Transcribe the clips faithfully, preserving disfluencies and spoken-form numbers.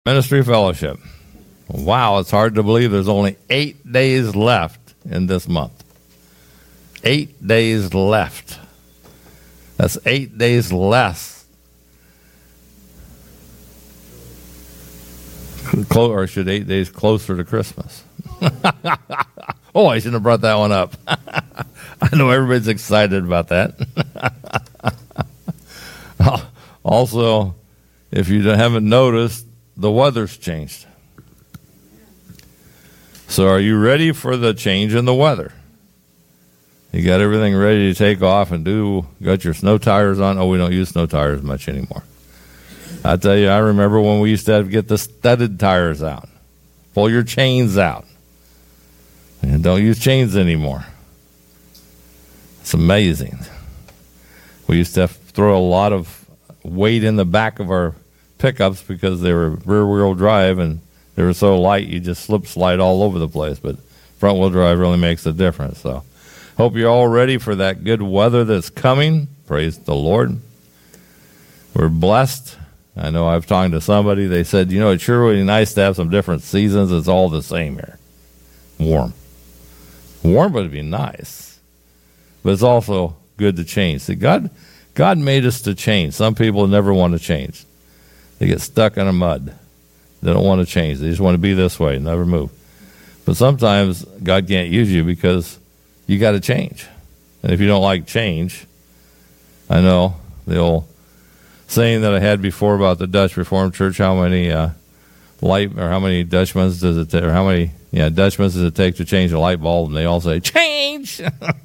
Ministry Fellowship. Wow, it's hard to believe there's only eight days left in this month. Eight days left. That's eight days less. Clo- or should eight days closer to Christmas. Oh, I shouldn't have brought that one up. I know everybody's excited about that. Also, if you haven't noticed, the weather's changed. So are you ready for the change in the weather? You got everything ready to take off and do, got your snow tires on? Oh, we don't use snow tires much anymore. I tell you, I remember when we used to have to get the studded tires out. Pull your chains out. And don't use chains anymore. It's amazing. We used to have to throw a lot of weight in the back of our pickups because they were rear-wheel drive and they were so light you just slip slide all over the place. But front-wheel drive really makes a difference. So hope you're all ready for that good weather that's coming. Praise the Lord. We're blessed. I know I've talked to somebody. They said, you know, it's sure really nice to have some different seasons. It's all the same here. Warm. Warm would be nice. But it's also good to change. See, God, God made us to change. Some people never want to change. They get stuck in the mud. They don't want to change. They just want to be this way, never move. But sometimes God can't use you because you got to change. And if you don't like change, I know the old saying that I had before about the Dutch Reformed Church, how many uh, light or how many Dutchmans does it take, or how many yeah Dutchmans does it take to change a light bulb? And they all say change.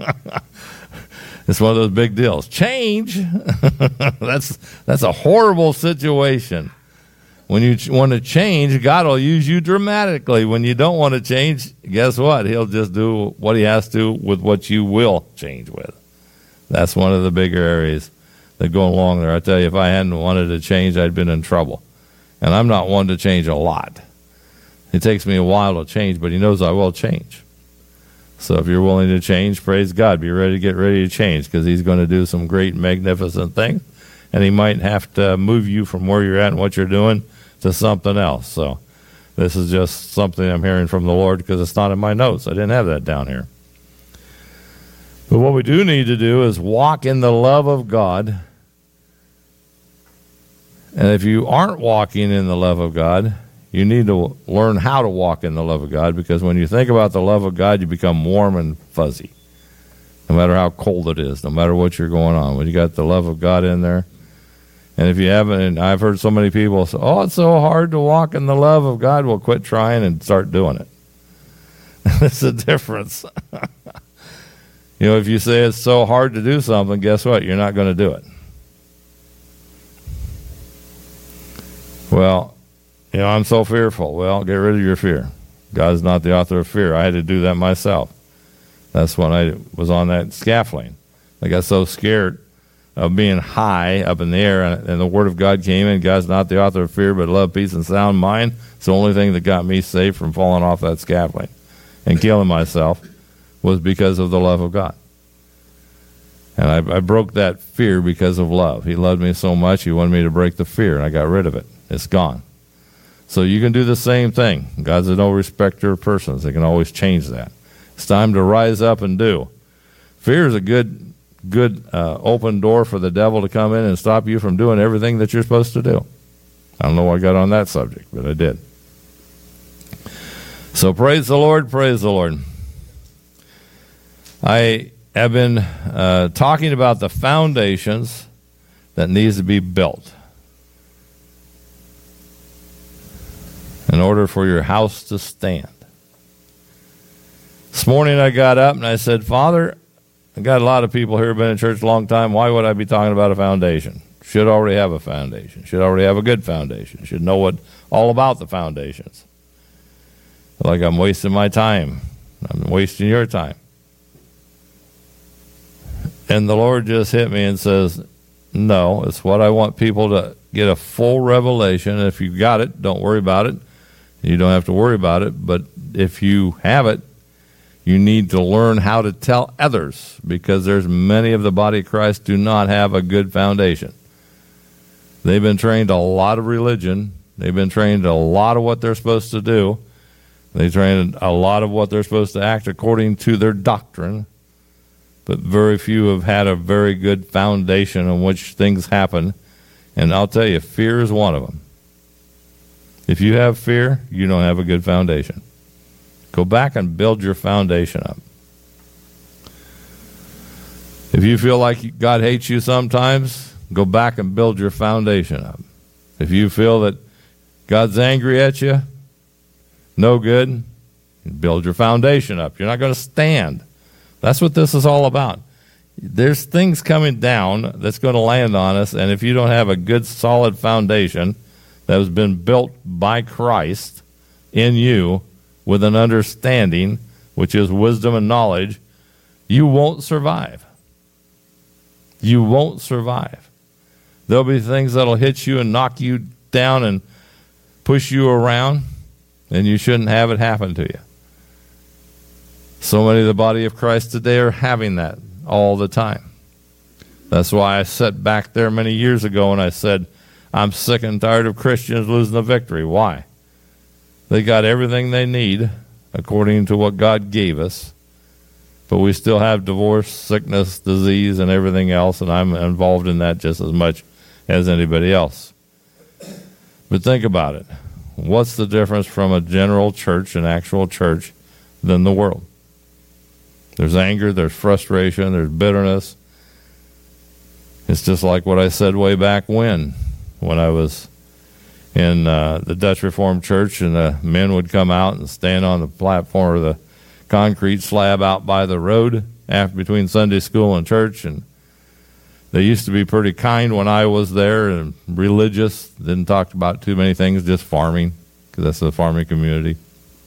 It's one of those big deals. Change. that's that's a horrible situation. When you ch- want to change, God will use you dramatically. When you don't want to change, guess what? He'll just do what he has to with what you will change with. That's one of the bigger areas that go along there. I tell you, if I hadn't wanted to change, I'd been in trouble. And I'm not one to change a lot. It takes me a while to change, but he knows I will change. So if you're willing to change, praise God. Be ready to get ready to change because he's going to do some great, magnificent things. And he might have to move you from where you're at and what you're doing to something else. So this is just something I'm hearing from the Lord because it's not in my notes. I didn't have that down here. But what we do need to do is walk in the love of God. And if you aren't walking in the love of God, you need to learn how to walk in the love of God, because when you think about the love of God, you become warm and fuzzy, no matter how cold it is, no matter what you're going on. When you got the love of God in there, and if you haven't, and I've heard so many people say, oh, it's so hard to walk in the love of God. Well, quit trying and start doing it. It's a difference. You know, if you say it's so hard to do something, guess what? You're not going to do it. Well, you know, I'm so fearful. Well, get rid of your fear. God's not the author of fear. I had to do that myself. That's when I was on that scaffolding. I got so scared of being high up in the air, and, and the Word of God came in. God's not the author of fear, but love, peace, and sound mind. It's the only thing that got me safe from falling off that scaffolding and killing myself was because of the love of God. And I, I broke that fear because of love. He loved me so much, he wanted me to break the fear, and I got rid of it. It's gone. So you can do the same thing. God's a no respecter of persons. They can always change that. It's time to rise up and do. Fear is a good, good uh, open door for the devil to come in and stop you from doing everything that you're supposed to do. I don't know why I got on that subject, but I did. So praise the Lord, praise the Lord. I have been uh, talking about the foundations that needs to be built in order for your house to stand. This morning I got up and I said, Father, I got a lot of people here who have been in church a long time. Why would I be talking about a foundation? Should already have a foundation. Should already have a good foundation. Should know what all about the foundations. Like I'm wasting my time. I'm wasting your time. And the Lord just hit me and says, no, it's what I want people to get a full revelation. And if you got it, don't worry about it. You don't have to worry about it. But if you have it, you need to learn how to tell others, because there's many of the body of Christ do not have a good foundation. They've been trained a lot of religion They've been trained a lot of what they're supposed to do. They trained a lot of what they're supposed to act according to their doctrine. But very few have had a very good foundation on which things happen. And I'll tell you, fear is one of them. If you have fear, you don't have a good foundation. Go back and build your foundation up. If you feel like God hates you sometimes, go back and build your foundation up. If you feel that God's angry at you, no good, build your foundation up. You're not going to stand. That's what this is all about. There's things coming down that's going to land on us, and if you don't have a good, solid foundation that has been built by Christ in you with an understanding, which is wisdom and knowledge, you won't survive. You won't survive. There'll be things that'll hit you and knock you down and push you around, and you shouldn't have it happen to you. So many of the body of Christ today are having that all the time. That's why I sat back there many years ago and I said, I'm sick and tired of Christians losing the victory. Why? They got everything they need according to what God gave us, but we still have divorce, sickness, disease, and everything else, and I'm involved in that just as much as anybody else. But think about it. What's the difference from a general church, an actual church, than the world? There's anger, there's frustration, there's bitterness. It's just like what I said way back when, when I was in uh, the Dutch Reformed Church, and the men would come out and stand on the platform or the concrete slab out by the road after between Sunday school and church, and they used to be pretty kind when I was there and religious. Didn't talk about too many things, just farming, because that's the farming community.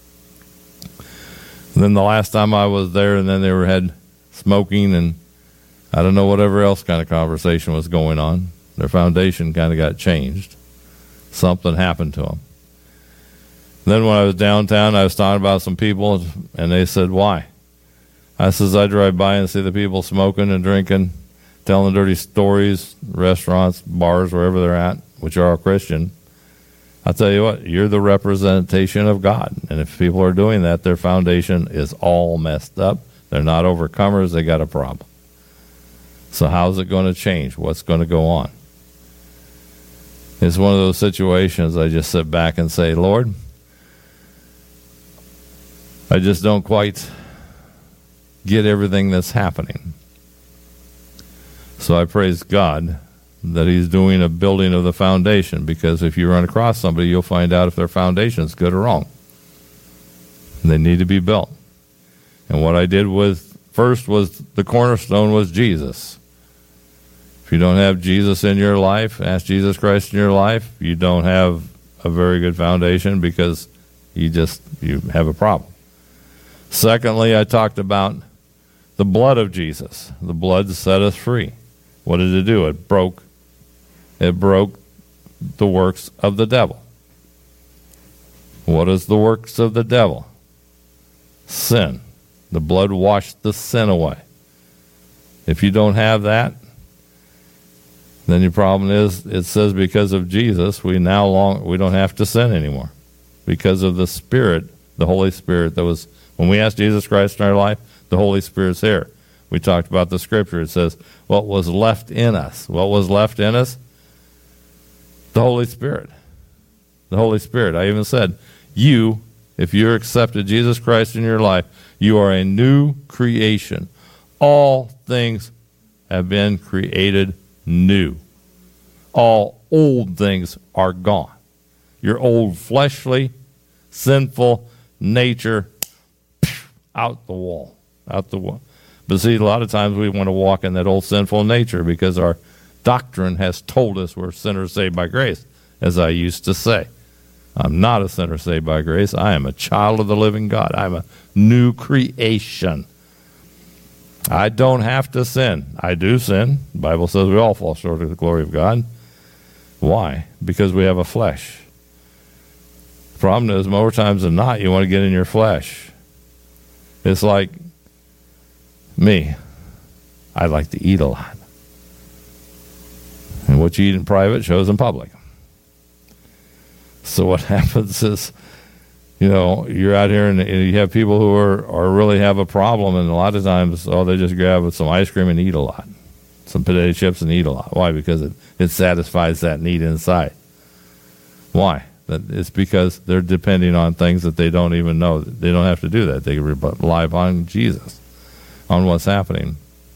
And then the last time I was there, and then they were had smoking and I don't know, whatever else kind of conversation was going on. Their foundation kind of got changed. Something happened to them. Then when I was downtown, I was talking about some people, and they said, why? I says, I drive by and see the people smoking and drinking, telling dirty stories, restaurants, bars, wherever they're at, which are all Christian. I'll tell you what, you're the representation of God. And if people are doing that, their foundation is all messed up. They're not overcomers. They got a problem. So how's it going to change? What's going to go on? It's one of those situations I just sit back and say, Lord, I just don't quite get everything that's happening. So I praise God that he's doing a building of the foundation, because if you run across somebody, you'll find out if their foundation is good or wrong. And they need to be built. And what I did with first was the cornerstone was Jesus. If you don't have Jesus in your life, ask Jesus Christ in your life, you don't have a very good foundation, because you just you have a problem. Secondly, I talked about the blood of Jesus. The blood set us free. What did it do? It broke It broke the works of the devil. What is the works of the devil? Sin. The blood washed the sin away. If you don't have that, then your problem is, it says because of Jesus, we now long we don't have to sin anymore. Because of the Spirit, the Holy Spirit that was, when we asked Jesus Christ in our life, the Holy Spirit's here. We talked about the scripture. It says, what was left in us? What was left in us? The Holy Spirit. The Holy Spirit. I even said, you, if you accepted Jesus Christ in your life, you are a new creation. All things have been created new. All old things are gone. Your old fleshly, sinful nature, out the wall. Out the wall. But see, a lot of times we want to walk in that old sinful nature because our doctrine has told us we're sinners saved by grace, as I used to say. I'm not a sinner saved by grace. I am a child of the living God. I'm a new creation. I don't have to sin. I do sin. The Bible says we all fall short of the glory of God. Why? Because we have a flesh. The problem is, more times than not, you want to get in your flesh. It's like me. I like to eat a lot. And what you eat in private shows in public. So what happens is, you know, you're out here and you have people who are, are really have a problem, and a lot of times, oh, they just grab some ice cream and eat a lot, some potato chips and eat a lot. Why? Because it, it satisfies that need inside. Why? That it's because they're depending on things that they don't even know. They don't have to do that. They rely upon Jesus, on what's happening.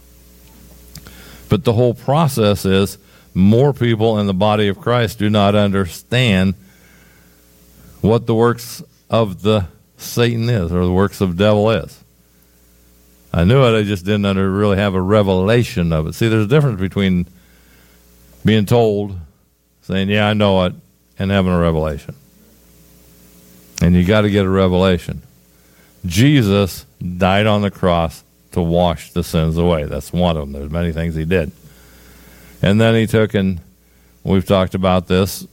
But the whole process is more people in the body of Christ do not understand what the works of the Satan is, or the works of the devil is. I knew it, I just didn't under, really have a revelation of it. See, there's a difference between being told, saying, yeah, I know it, and having a revelation. And you got to get a revelation. Jesus died on the cross to wash the sins away. That's one of them. There's many things he did. And then he took, and we've talked about this,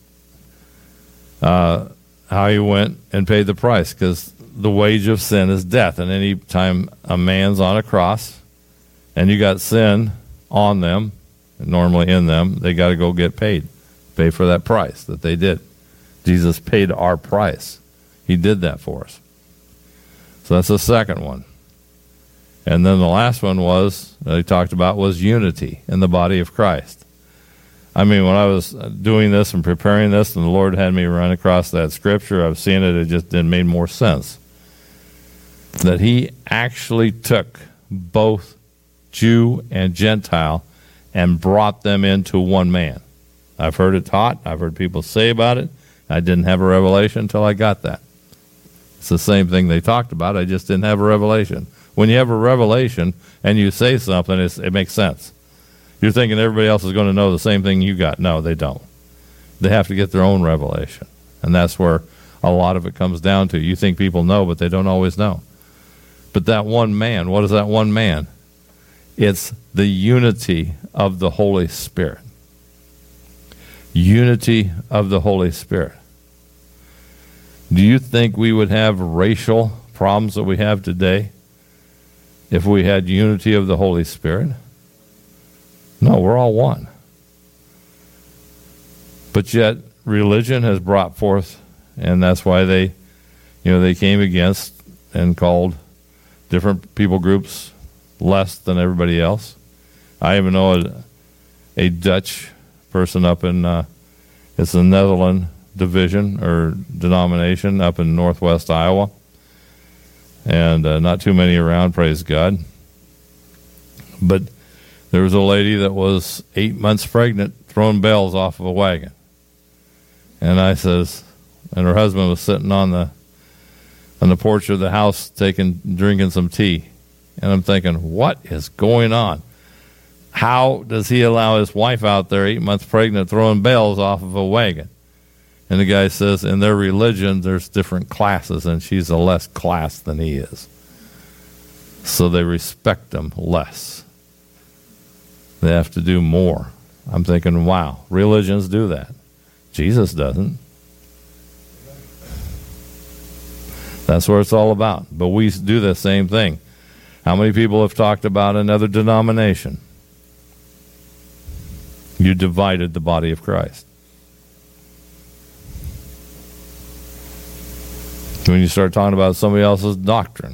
uh, how he went and paid the price, because the wage of sin is death. And any time a man's on a cross and you got sin on them, normally in them, they got to go get paid, pay for that price that they did. Jesus paid our price. He did that for us. So that's the second one. And then the last one was, that he talked about, was unity in the body of Christ. I mean, when I was doing this and preparing this, and the Lord had me run across that scripture, I was seeing it, it just didn't make more sense. That he actually took both Jew and Gentile and brought them into one man. I've heard it taught, I've heard people say about it. I didn't have a revelation until I got that. It's the same thing they talked about, I just didn't have a revelation. When you have a revelation and you say something, it's, it makes sense. You're thinking everybody else is going to know the same thing you got. No, they don't. They have to get their own revelation. And that's where a lot of it comes down to. You think people know, but they don't always know. But that one man, what is that one man? It's the unity of the Holy Spirit. Unity of the Holy Spirit. Do you think we would have racial problems that we have today if we had unity of the Holy Spirit? No, we're all one. But yet, religion has brought forth, and that's why they, you know, they came against and called different people groups less than everybody else. I even know a, a Dutch person up in, uh, it's the Netherlands division or denomination up in northwest Iowa, and uh, not too many around, praise God. But there was a lady that was eight months pregnant throwing bells off of a wagon. And I says, and her husband was sitting on the on the porch of the house taking drinking some tea. And I'm thinking, what is going on? How does he allow his wife out there, eight months pregnant, throwing bells off of a wagon? And the guy says, in their religion, there's different classes, and she's a less class than he is. So they respect him less. They have to do more. I'm thinking, wow, religions do that. Jesus doesn't. That's what it's all about. But we do the same thing. How many people have talked about another denomination? You divided the body of Christ. When you start talking about somebody else's doctrine,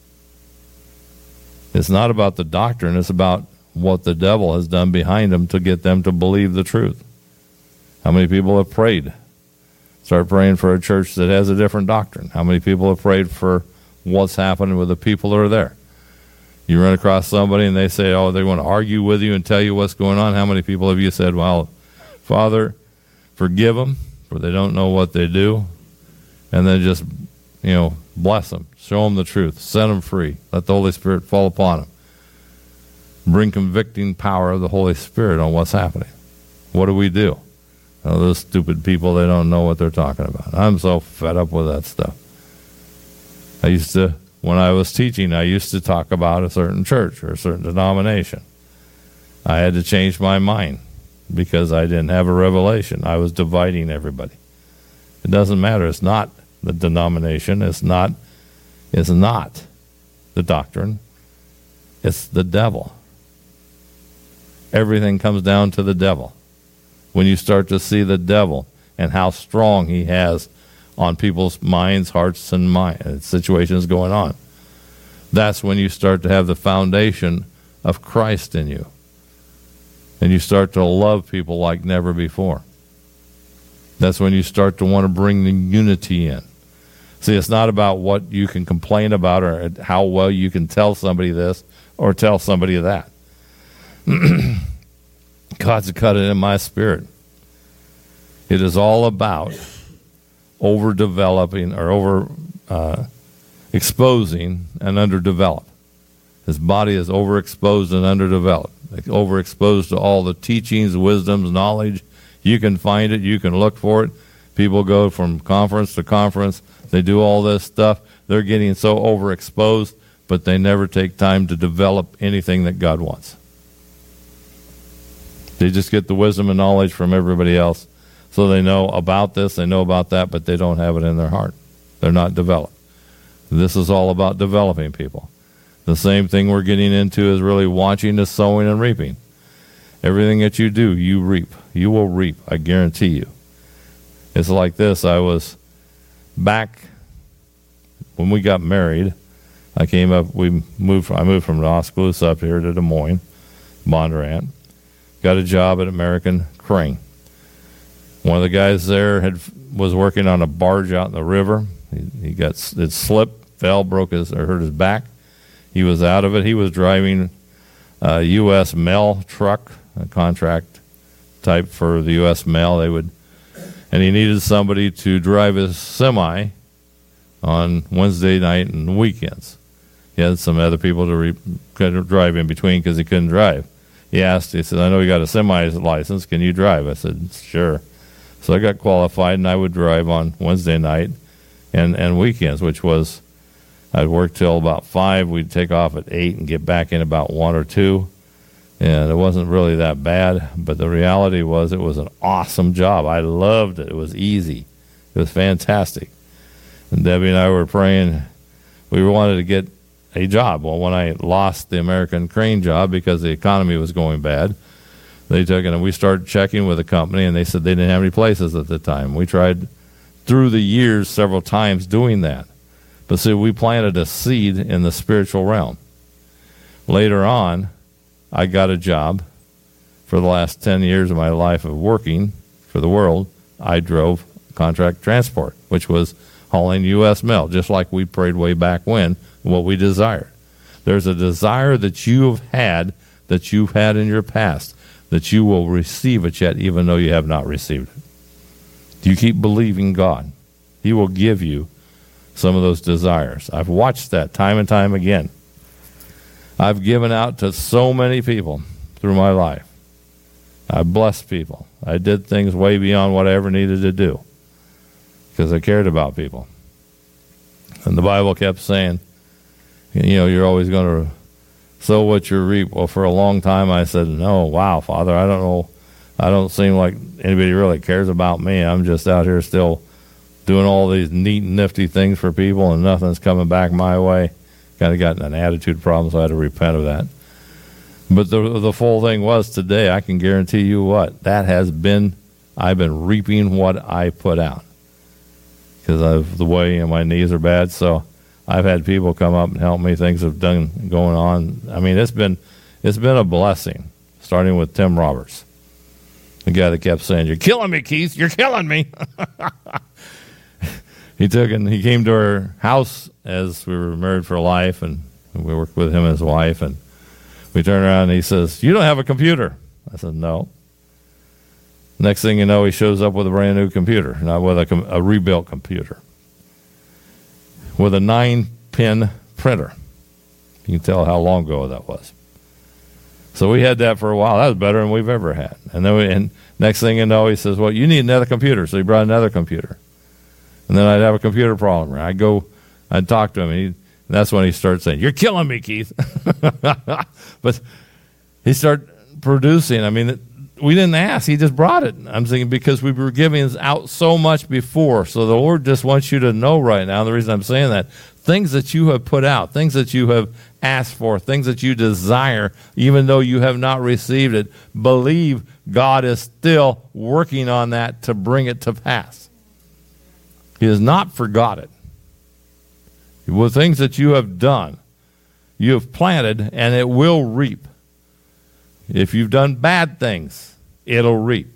it's not about the doctrine, it's about what the devil has done behind them to get them to believe the truth. How many people have prayed? Start praying for a church that has a different doctrine. How many people have prayed for what's happening with the people that are there? You run across somebody and they say, oh, they want to argue with you and tell you what's going on. How many people have you said, well, Father, forgive them, for they don't know what they do, and then just, you know, bless them, show them the truth, set them free, let the Holy Spirit fall upon them. Bring convicting power of the Holy Spirit on what's happening. What do we do? Oh, those stupid people, they don't know what they're talking about. I'm so fed up with that stuff. I used to, when I was teaching, I used to talk about a certain church or a certain denomination. I had to change my mind because I didn't have a revelation. I was dividing everybody. It doesn't matter. It's not the denomination. It's not, it's not the doctrine. It's the devil. Everything comes down to the devil. When you start to see the devil and how strong he has on people's minds, hearts, and mind, situations going on. That's when you start to have the foundation of Christ in you. And you start to love people like never before. That's when you start to want to bring the unity in. See, it's not about what you can complain about or how well you can tell somebody this or tell somebody that. God's cut it in my spirit. It is all about overdeveloping or over uh, exposing and underdeveloped. His body is overexposed and underdeveloped. Overexposed to all the teachings, wisdoms, knowledge. You can find it. You can look for it. People go from conference to conference. They do all this stuff. They're getting so overexposed, but they never take time to develop anything that God wants. They just get the wisdom and knowledge from everybody else. So they know about this, they know about that, but they don't have it in their heart. They're not developed. This is all about developing people. The same thing we're getting into is really watching the sowing and reaping. Everything that you do, you reap. You will reap, I guarantee you. It's like this. I was back when we got married. I came up, we moved, I moved from Las Cruces up here to Des Moines, Bondurant. Got a job at American Crane. One of the guys there had was working on a barge out in the river. He, he got it slipped, fell, broke his or hurt his back. He was out of it. He was driving a U S mail truck, a contract type for the U S mail. They would, and he needed somebody to drive his semi on Wednesday night and weekends. He had some other people to re, could drive in between because he couldn't drive. He asked, he said, I know you got a semi license. Can you drive? I said, sure. So I got qualified, and I would drive on Wednesday night and, and weekends, which was, I'd work till about five. We'd take off at eight and get back in about one or two. And it wasn't really that bad, but the reality was it was an awesome job. I loved it. It was easy. It was fantastic. And Debbie and I were praying. We wanted to get a job. Well, when I lost the American Crane job because the economy was going bad, they took it and we started checking with the company, and they said they didn't have any places at the time. We tried through the years several times doing that. But see, we planted a seed in the spiritual realm. Later on, I got a job. For the last ten years of my life of working for the world, I drove contract transport, which was hauling U S mail, just like we prayed way back when, what we desired. There's a desire that you have had, that you've had in your past, that you will receive it yet, even though you have not received it. You keep believing God. He will give you some of those desires. I've watched that time and time again. I've given out to so many people through my life. I blessed people. I did things way beyond what I ever needed to do because I cared about people. And the Bible kept saying, you know, you're always going to sow what you reap. Well, for a long time I said, no, wow, Father, I don't know. I don't seem like anybody really cares about me. I'm just out here still doing all these neat and nifty things for people, and nothing's coming back my way. Kind of got an attitude problem, so I had to repent of that. But the the full thing was today, I can guarantee you what, that has been, I've been reaping what I put out. Because of the way, you know, my knees are bad, so I've had people come up and help me. Things have done going on. I mean, it's been it's been a blessing, starting with Tim Roberts, the guy that kept saying, "You're killing me, Keith. You're killing me." He took and he came to our house as we were married for life, and we worked with him and his wife, and we turned around and he says, "You don't have a computer." I said, "No." Next thing you know, he shows up with a brand new computer, not with a, com- a rebuilt computer, with a nine-pin printer. You can tell how long ago that was. So we had that for a while. That was better than we've ever had. And then we, and next thing you know, he says, "Well, you need another computer." So he brought another computer. And then I'd have a computer problem. I'd go, I'd talk to him, and, he, and that's when he starts saying, "You're killing me, Keith." But he started producing. I mean, we didn't ask. He just brought it. I'm thinking because we were giving out so much before. So the Lord just wants you to know right now, the reason I'm saying that, things that you have put out, things that you have asked for, things that you desire, even though you have not received it, believe God is still working on that to bring it to pass. He has not forgot it. The things that you have done, you have planted, and it will reap. If you've done bad things, it'll reap.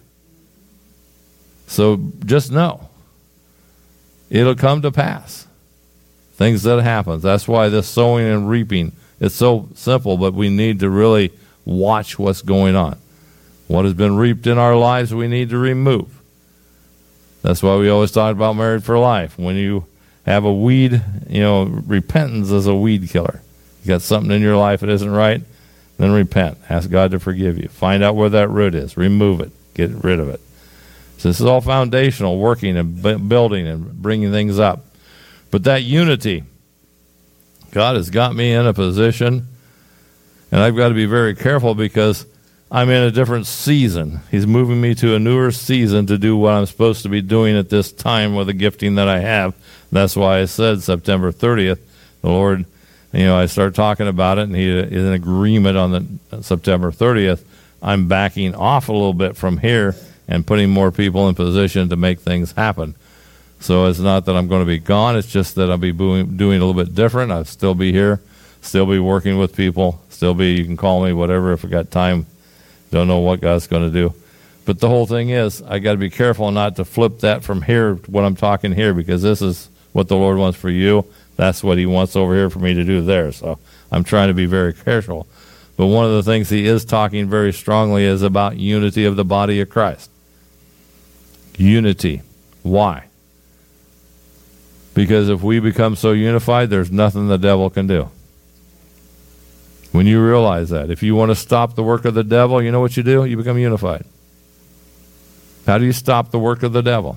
So just know, it'll come to pass. Things that happen. That's why this sowing and reaping is so simple, but we need to really watch what's going on. What has been reaped in our lives, we need to remove. That's why we always talk about Married for Life. When you have a weed, you know, repentance is a weed killer. You got something in your life that isn't right, then repent. Ask God to forgive you. Find out where that root is. Remove it. Get rid of it. So this is all foundational, working and b- building and bringing things up. But that unity, God has got me in a position, and I've got to be very careful because I'm in a different season. He's moving me to a newer season to do what I'm supposed to be doing at this time with the gifting that I have. That's why I said September thirtieth. The Lord, you know, I start talking about it, and He is in agreement on the September thirtieth. I'm backing off a little bit from here and putting more people in position to make things happen. So it's not that I'm going to be gone. It's just that I'll be doing, doing a little bit different. I'll still be here, still be working with people, still be, you can call me, whatever, if I got time. Don't know what God's going to do. But the whole thing is, I got to be careful not to flip that from here, what I'm talking here, because this is what the Lord wants for you. That's what He wants over here for me to do there. So I'm trying to be very careful. But one of the things He is talking very strongly is about unity of the body of Christ. Unity. Why? Because if we become so unified, there's nothing the devil can do. When you realize that, if you want to stop the work of the devil, you know what you do? You become unified. How do you stop the work of the devil?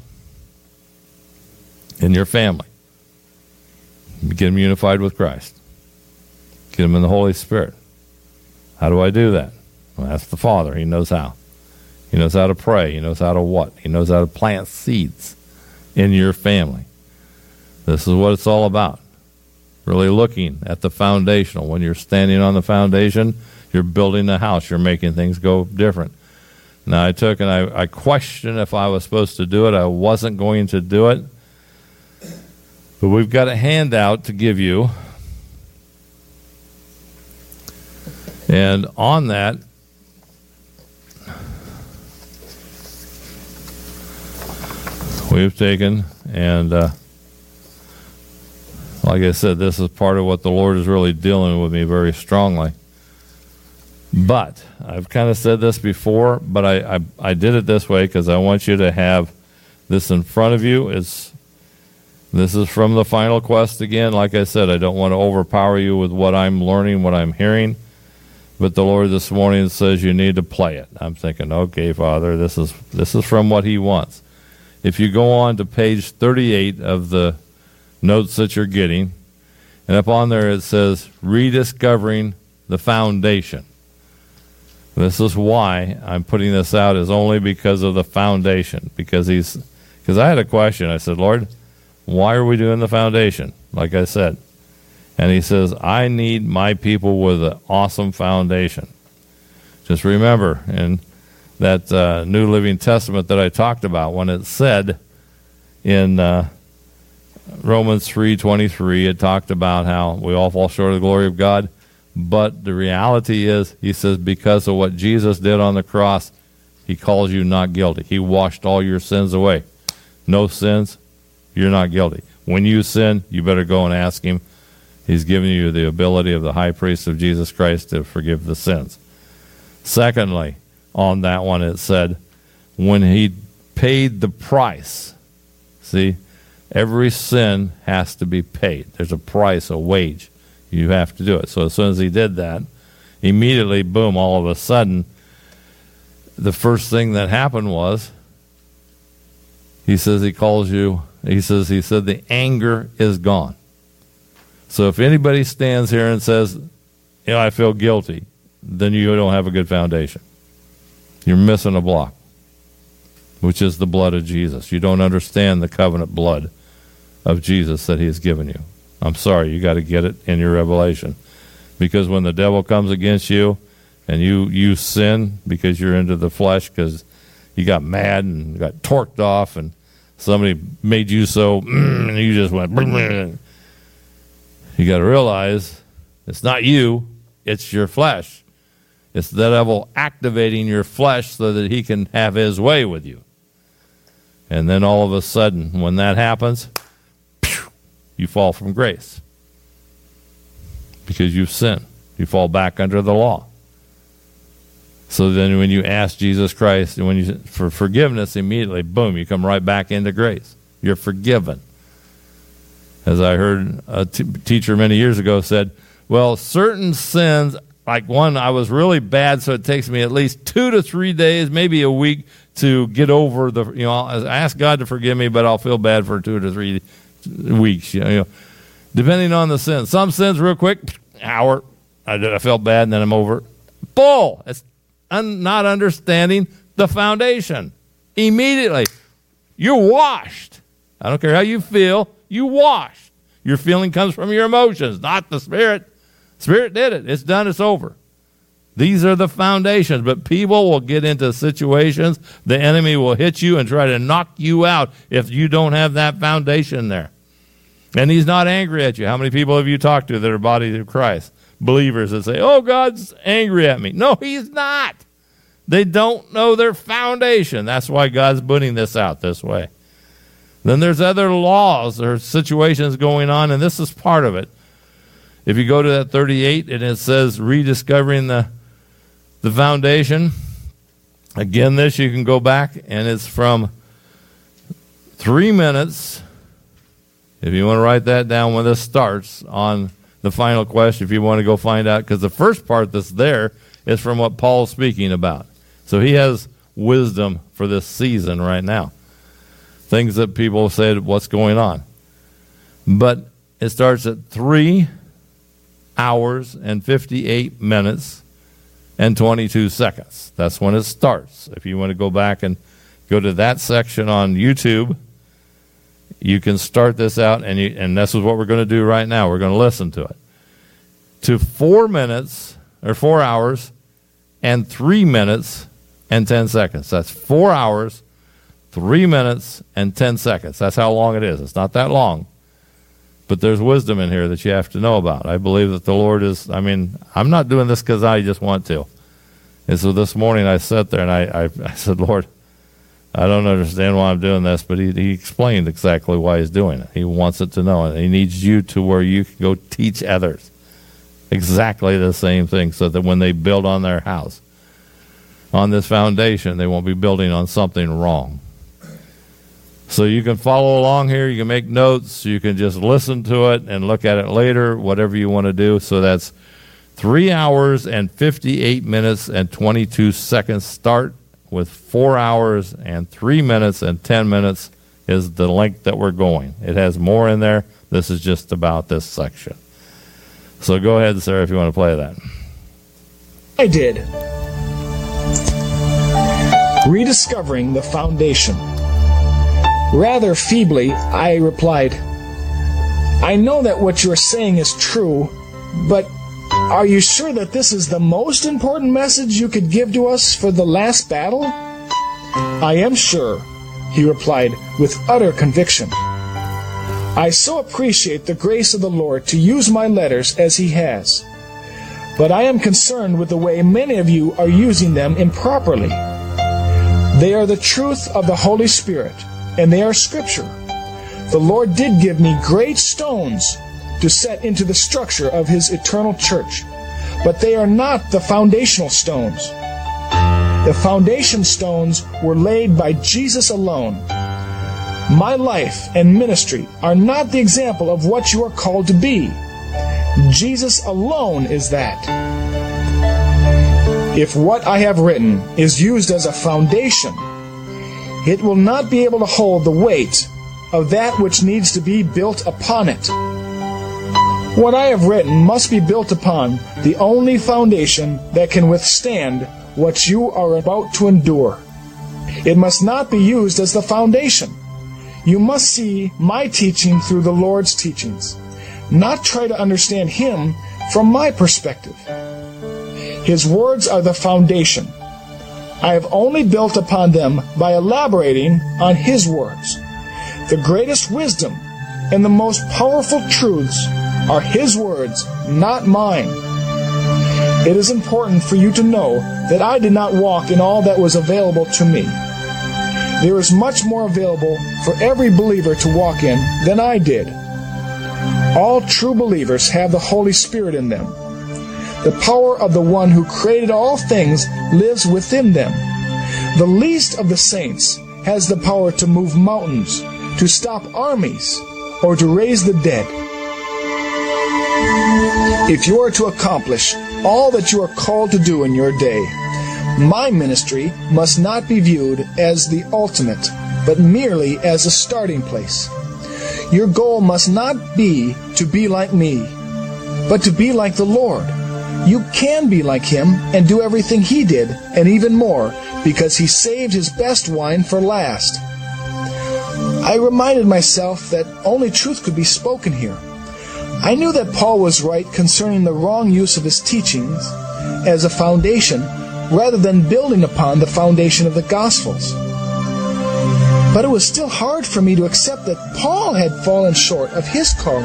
In your family. You get them unified with Christ. Get them in the Holy Spirit. How do I do that? Well, that's the Father. He knows how. He knows how to pray. He knows how to what? He knows how to plant seeds in your family. This is what it's all about. Really looking at the foundational. When you're standing on the foundation, you're building the house. You're making things go different. Now, I took and I, I questioned if I was supposed to do it. I wasn't going to do it. But we've got a handout to give you. And on that, we've taken and... Uh, Like I said, this is part of what the Lord is really dealing with me very strongly. But I've kind of said this before, but I, I, I did it this way because I want you to have this in front of you. It's, this is from the Final Quest again. Like I said, I don't want to overpower you with what I'm learning, what I'm hearing. But the Lord this morning says you need to play it. I'm thinking, okay, Father, this is this is from what He wants. If you go on to page thirty-eight of the notes that you're getting, and up on there it says rediscovering the foundation. This is why I'm putting this out, is only because of the foundation. Because he's because I had a question. I said, Lord, why are we doing the foundation? Like I said. And He says, I need my people with an awesome foundation. Just remember in that uh, New Living Testament that I talked about, when it said in uh, Romans three twenty-three, it talked about how we all fall short of the glory of God. But the reality is, He says, because of what Jesus did on the cross, He calls you not guilty. He washed all your sins away. No sins, you're not guilty. When you sin, you better go and ask Him. He's given you the ability of the high priest of Jesus Christ to forgive the sins. Secondly, on that one it said, when He paid the price, see, every sin has to be paid. There's a price, a wage. You have to do it. So as soon as He did that, immediately, boom, all of a sudden, the first thing that happened was, He says He calls you, He says, He said the anger is gone. So if anybody stands here and says, you know, I feel guilty, then you don't have a good foundation. You're missing a block, which is the blood of Jesus. You don't understand the covenant blood of Jesus that He has given you. I'm sorry, you got to get it in your revelation. Because when the devil comes against you, and you, you sin because you're into the flesh because you got mad and got torqued off and somebody made you so, mm, and you just went, mm, you got to realize it's not you, it's your flesh. It's the devil activating your flesh so that he can have his way with you. And then all of a sudden, when that happens, you fall from grace because you've sinned. You fall back under the law. So then when you ask Jesus Christ and when you for forgiveness, immediately, boom, you come right back into grace. You're forgiven. As I heard a t- teacher many years ago said, well, certain sins, like one, I was really bad, so it takes me at least two to three days, maybe a week, to get over the, you know, I ask God to forgive me, but I'll feel bad for two to three weeks, you know, depending on the sin. Some sins real quick, hour, I, I felt bad, and then I'm over. Bull! It's un, not understanding the foundation. Immediately, you're washed. I don't care how you feel, you washed. Your feeling comes from your emotions, not the Spirit. Spirit did it. It's done. It's over. These are the foundations. But people will get into situations, the enemy will hit you and try to knock you out if you don't have that foundation there. And he's not angry at you. How many people have you talked to that are bodies of Christ? Believers that say, oh, God's angry at me. No, he's not. They don't know their foundation. That's why God's putting this out this way. Then there's other laws or situations going on, and this is part of it. If you go to that thirty-eight and it says rediscovering the the foundation, again, this you can go back and it's from three minutes. If you want to write that down when this starts on the final question, if you want to go find out, because the first part that's there is from what Paul's speaking about. So he has wisdom for this season right now. Things that people said, what's going on? But it starts at three hours and fifty-eight minutes and twenty-two seconds. That's when it starts. If you want to go back and go to that section on YouTube, you can start this out, and you, and this is what we're going to do right now. We're going to listen to it. To four minutes, or four hours, and three minutes and ten seconds. That's four hours, three minutes, and ten seconds. That's how long it is. It's not that long. But there's wisdom in here that you have to know about. I believe that the Lord is, I mean, I'm not doing this because I just want to. And so this morning I sat there and I, I, I said, Lord, I don't understand why I'm doing this, but he, he explained exactly why he's doing it. He wants it to know it. He needs you to where you can go teach others exactly the same thing so that when they build on their house, on this foundation, they won't be building on something wrong. So you can follow along here. You can make notes. You can just listen to it and look at it later, whatever you want to do. So that's three hours and fifty-eight minutes and twenty-two seconds start with four hours and three minutes and ten minutes is the length that we're going. It has more in there. This is just about this section. So go ahead, Sarah, if you want to play that. I did. Rediscovering the foundation. Rather feebly, I replied, I know that what you're saying is true, but are you sure that this is the most important message you could give to us for the last battle? I am sure, he replied with utter conviction. I so appreciate the grace of the Lord to use my letters as he has, but I am concerned with the way many of you are using them improperly. They are the truth of the Holy Spirit, and they are Scripture. The Lord did give me great stones to set into the structure of his eternal church, but they are not the foundational stones. The foundation stones were laid by Jesus alone. My life and ministry are not the example of what you are called to be. Jesus alone is that. If what I have written is used as a foundation, it will not be able to hold the weight of that which needs to be built upon it. What I have written must be built upon the only foundation that can withstand what you are about to endure. It must not be used as the foundation. You must see my teaching through the Lord's teachings, not try to understand him from my perspective. His words are the foundation. I have only built upon them by elaborating on His words. The greatest wisdom and the most powerful truths are His words, not mine. It is important for you to know that I did not walk in all that was available to me. There is much more available for every believer to walk in than I did. All true believers have the Holy Spirit in them. The power of the one who created all things lives within them. The least of the saints has the power to move mountains, to stop armies, or to raise the dead. If you are to accomplish all that you are called to do in your day, my ministry must not be viewed as the ultimate, but merely as a starting place. Your goal must not be to be like me, but to be like the Lord. You can be like Him and do everything He did, and even more, because He saved His best wine for last. I reminded myself that only truth could be spoken here. I knew that Paul was right concerning the wrong use of his teachings as a foundation rather than building upon the foundation of the Gospels. But it was still hard for me to accept that Paul had fallen short of his calling.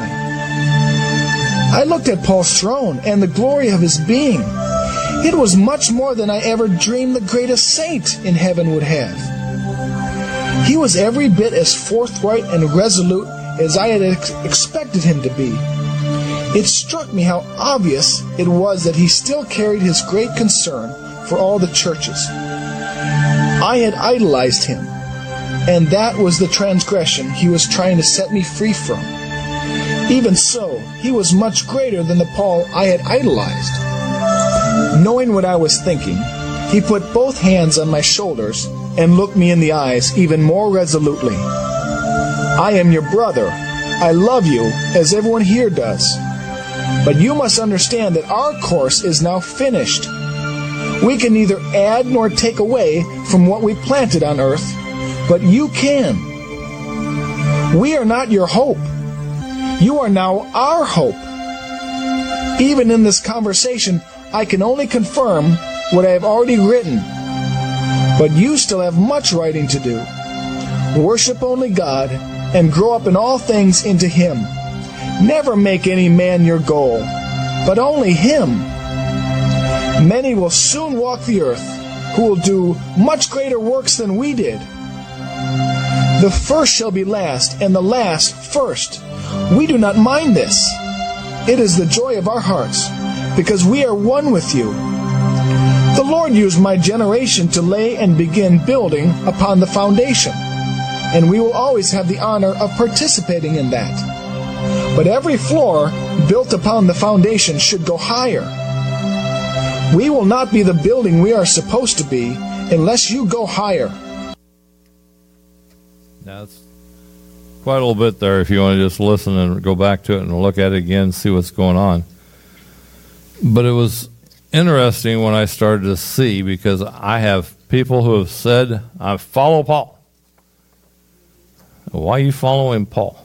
I looked at Paul's throne and the glory of his being. It was much more than I ever dreamed the greatest saint in heaven would have. He was every bit as forthright and resolute as I had ex- expected him to be. It struck me how obvious it was that he still carried his great concern for all the churches. I had idolized him, and that was the transgression he was trying to set me free from. Even so, he was much greater than the Paul I had idolized. Knowing what I was thinking, he put both hands on my shoulders and looked me in the eyes even more resolutely. I am your brother. I love you, as everyone here does. But you must understand that our course is now finished. We can neither add nor take away from what we planted on earth, but you can. We are not your hope. You are now our hope. Even in this conversation, I can only confirm what I have already written. But you still have much writing to do. Worship only God and grow up in all things into Him. Never make any man your goal, but only Him. Many will soon walk the earth who will do much greater works than we did. The first shall be last, and the last first. We do not mind this. It is the joy of our hearts, because we are one with you. The Lord used my generation to lay and begin building upon the foundation, and we will always have the honor of participating in that. But every floor built upon the foundation should go higher. We will not be the building we are supposed to be unless you go higher. Now, it's quite a little bit there if you want to just listen and go back to it and look at it again and see what's going on. But it was interesting when I started to see, because I have people who have said, I follow Paul. Why are you following Paul?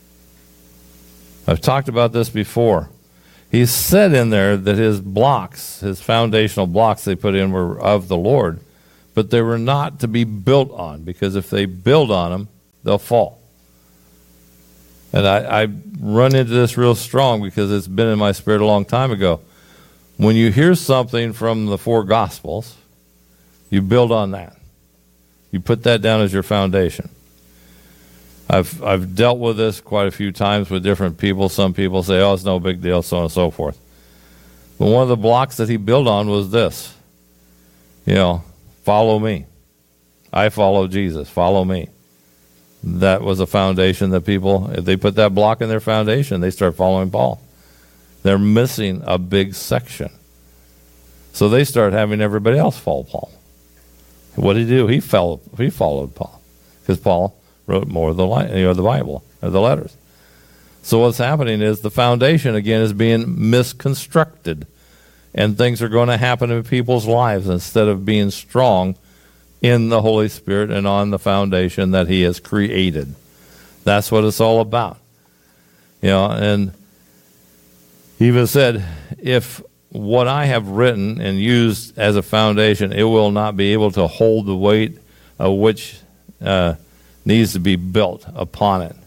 I've talked about this before. He said in there that his blocks, his foundational blocks they put in were of the Lord, but they were not to be built on, because if they build on them, they'll fall. And I, I run into this real strong because it's been in my spirit a long time ago. When you hear something from the four Gospels, you build on that. You put that down as your foundation. I've I've dealt with this quite a few times with different people. Some people say, oh, it's no big deal, so on and so forth. But one of the blocks that he built on was this. You know, follow me. I follow Jesus. Follow me. That was a foundation that people, if they put that block in their foundation, they start following Paul. They're missing a big section. So they start having everybody else follow Paul. What did he do? He followed, he followed Paul. Because Paul wrote more of the, you know, the Bible, or the letters. So what's happening is the foundation, again, is being misconstructed. And things are going to happen in people's lives instead of being strong in the Holy Spirit and on the foundation that He has created. That's what it's all about. You know, and He even said, if what I have written and used as a foundation, it will not be able to hold the weight of which uh, needs to be built upon it.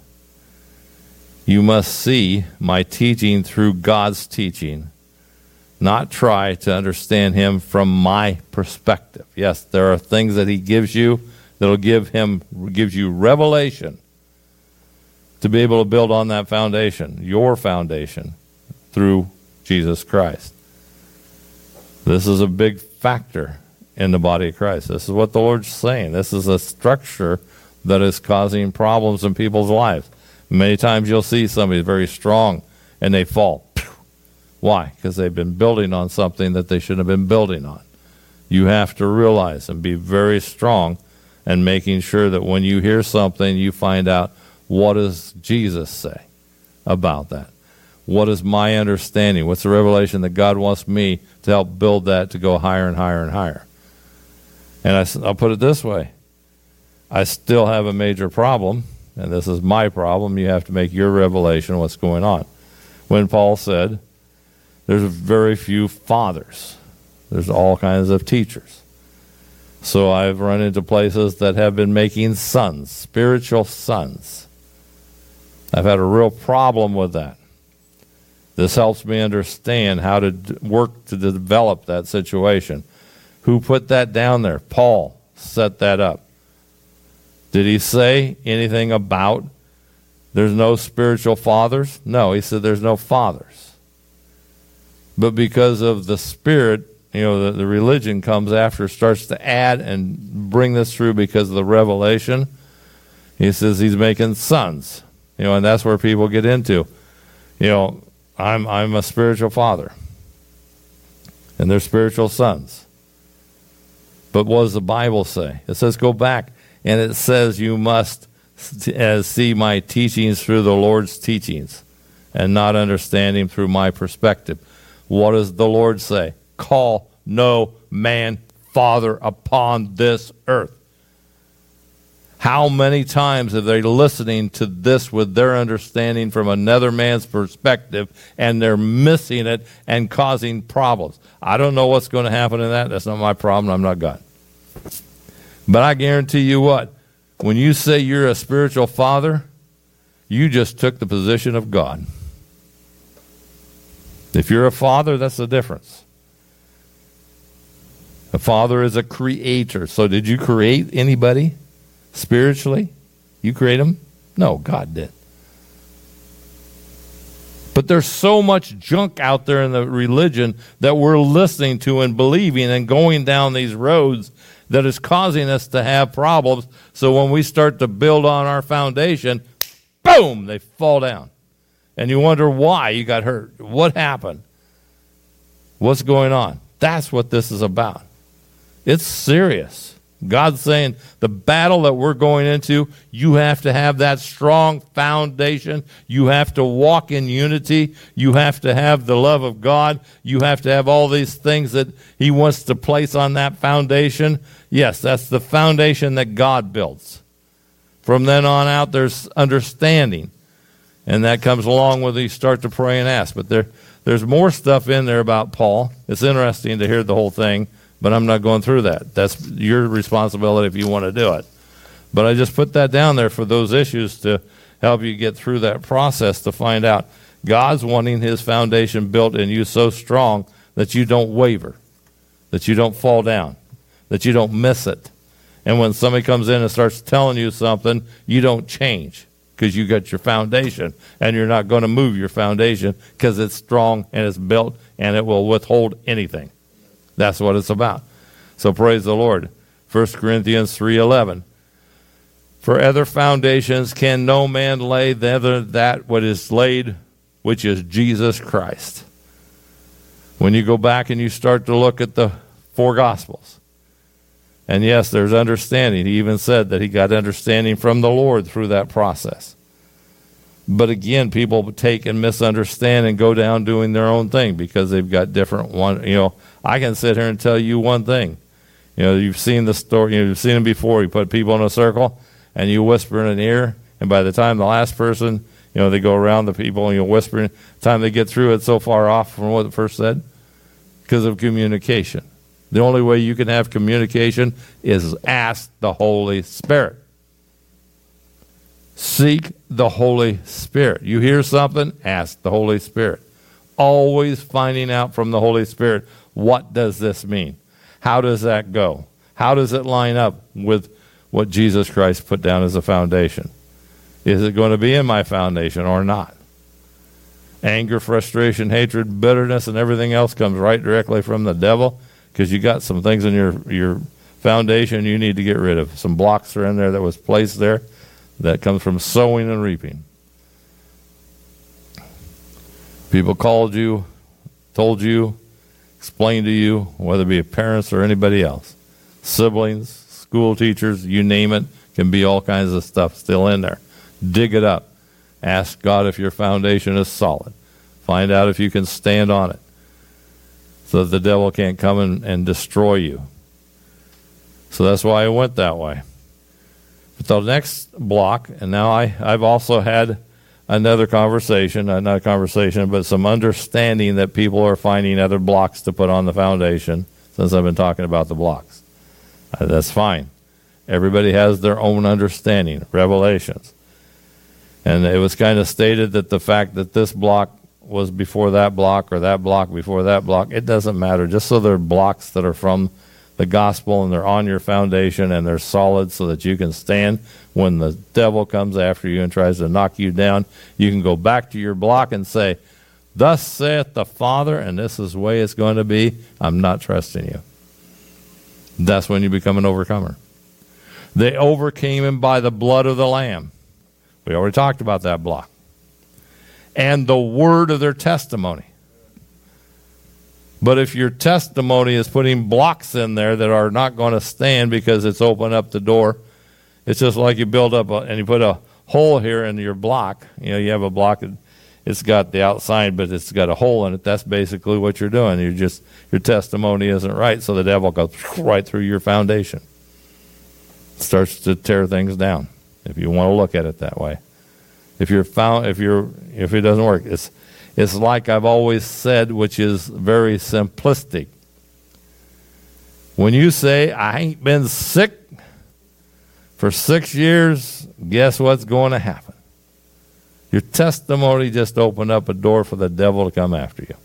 You must see my teaching through God's teaching, not try to understand him from my perspective. Yes, there are things that he gives you that will give him gives you revelation to be able to build on that foundation, your foundation, through Jesus Christ. This is a big factor in the body of Christ. This is what the Lord's saying. This is a structure that is causing problems in people's lives. Many times you'll see somebody very strong and they fall. Why? Because they've been building on something that they shouldn't have been building on. You have to realize and be very strong and making sure that when you hear something, you find out, what does Jesus say about that? What is my understanding? What's the revelation that God wants me to help build that to go higher and higher and higher? And I, I'll put it this way. I still have a major problem, and this is my problem. You have to make your revelation what's going on. When Paul said, there's very few fathers. There's all kinds of teachers. So I've run into places that have been making sons, spiritual sons. I've had a real problem with that. This helps me understand how to d- work to develop that situation. Who put that down there? Paul set that up. Did he say anything about there's no spiritual fathers? No, he said there's no fathers. But because of the Spirit, you know, the, the religion comes after, starts to add and bring this through because of the revelation. He says he's making sons. You know, and that's where people get into. You know, I'm I'm a spiritual father. And they're spiritual sons. But what does the Bible say? It says go back, and it says you must uh, see my teachings through the Lord's teachings and not understand him through my perspective. What does the Lord say? Call no man father upon this earth. How many times are they listening to this with their understanding from another man's perspective, and they're missing it and causing problems? I don't know what's going to happen in that. That's not my problem. I'm not God. But I guarantee you what, when you say you're a spiritual father, you just took the position of God. If you're a father, that's the difference. A father is a creator. So did you create anybody? Spiritually, you create them? No, God did. But there's so much junk out there in the religion that we're listening to and believing and going down these roads that is causing us to have problems. So when we start to build on our foundation, boom, they fall down. And you wonder why you got hurt. What happened? What's going on? That's what this is about. It's serious. God's saying the battle that we're going into, you have to have that strong foundation. You have to walk in unity. You have to have the love of God. You have to have all these things that he wants to place on that foundation. Yes, that's the foundation that God builds. From then on out, there's understanding. And that comes along with you start to pray and ask. But there, there's more stuff in there about Paul. It's interesting to hear the whole thing. But I'm not going through that. That's your responsibility if you want to do it. But I just put that down there for those issues to help you get through that process to find out God's wanting his foundation built in you so strong that you don't waver, that you don't fall down, that you don't miss it. And when somebody comes in and starts telling you something, you don't change because you got your foundation, and you're not going to move your foundation because it's strong and it's built and it will withhold anything. That's what it's about. So praise the Lord. First Corinthians three eleven. For other foundations can no man lay than that what is laid, which is Jesus Christ. When you go back and you start to look at the four Gospels, and yes, there's understanding. He even said that he got understanding from the Lord through that process. But again, people take and misunderstand and go down doing their own thing because they've got different one. You know, I can sit here and tell you one thing. You know, you've seen the story. You know, you've seen it before. You put people in a circle and you whisper in an ear, and by the time the last person, you know, they go around the people and you whisper. By the time they get through it, so far off from what it first said, because of communication. The only way you can have communication is ask the Holy Spirit. Seek the Holy Spirit. You hear something, ask the Holy Spirit. Always finding out from the Holy Spirit, what does this mean? How does that go? How does it line up with what Jesus Christ put down as a foundation? Is it going to be in my foundation or not? Anger, frustration, hatred, bitterness, and everything else comes right directly from the devil, because you got some things in your, your foundation you need to get rid of. Some blocks are in there that was placed there that comes from sowing and reaping. People called you, told you, explained to you, whether it be parents or anybody else. Siblings, school teachers, you name it, can be all kinds of stuff still in there. Dig it up. Ask God if your foundation is solid. Find out if you can stand on it, so that the devil can't come and, and destroy you. So that's why I went that way. But the next block, and now I, I've also had another conversation, uh, not a conversation, but some understanding that people are finding other blocks to put on the foundation since I've been talking about the blocks. Uh, that's fine. Everybody has their own understanding, revelations. And it was kind of stated that the fact that this block was before that block or that block before that block, it doesn't matter. Just so they're blocks that are from the gospel and they're on your foundation and they're solid so that you can stand when the devil comes after you and tries to knock you down. You can go back to your block and say, "Thus saith the Father, and this is the way it's going to be. I'm not trusting you." That's when you become an overcomer. They overcame him by the blood of the Lamb. We already talked about that block. And the word of their testimony. But if your testimony is putting blocks in there that are not going to stand because it's opened up the door, it's just like you build up a, and you put a hole here in your block. You know, you have a block that it's got the outside, but it's got a hole in it. That's basically what you're doing. You're just, your testimony isn't right, so the devil goes right through your foundation. Starts to tear things down, if you want to look at it that way. If you're found, if you're, if it doesn't work, it's, it's like I've always said, which is very simplistic. When you say, "I ain't been sick for six years," guess what's going to happen? Your testimony just opened up a door for the devil to come after you.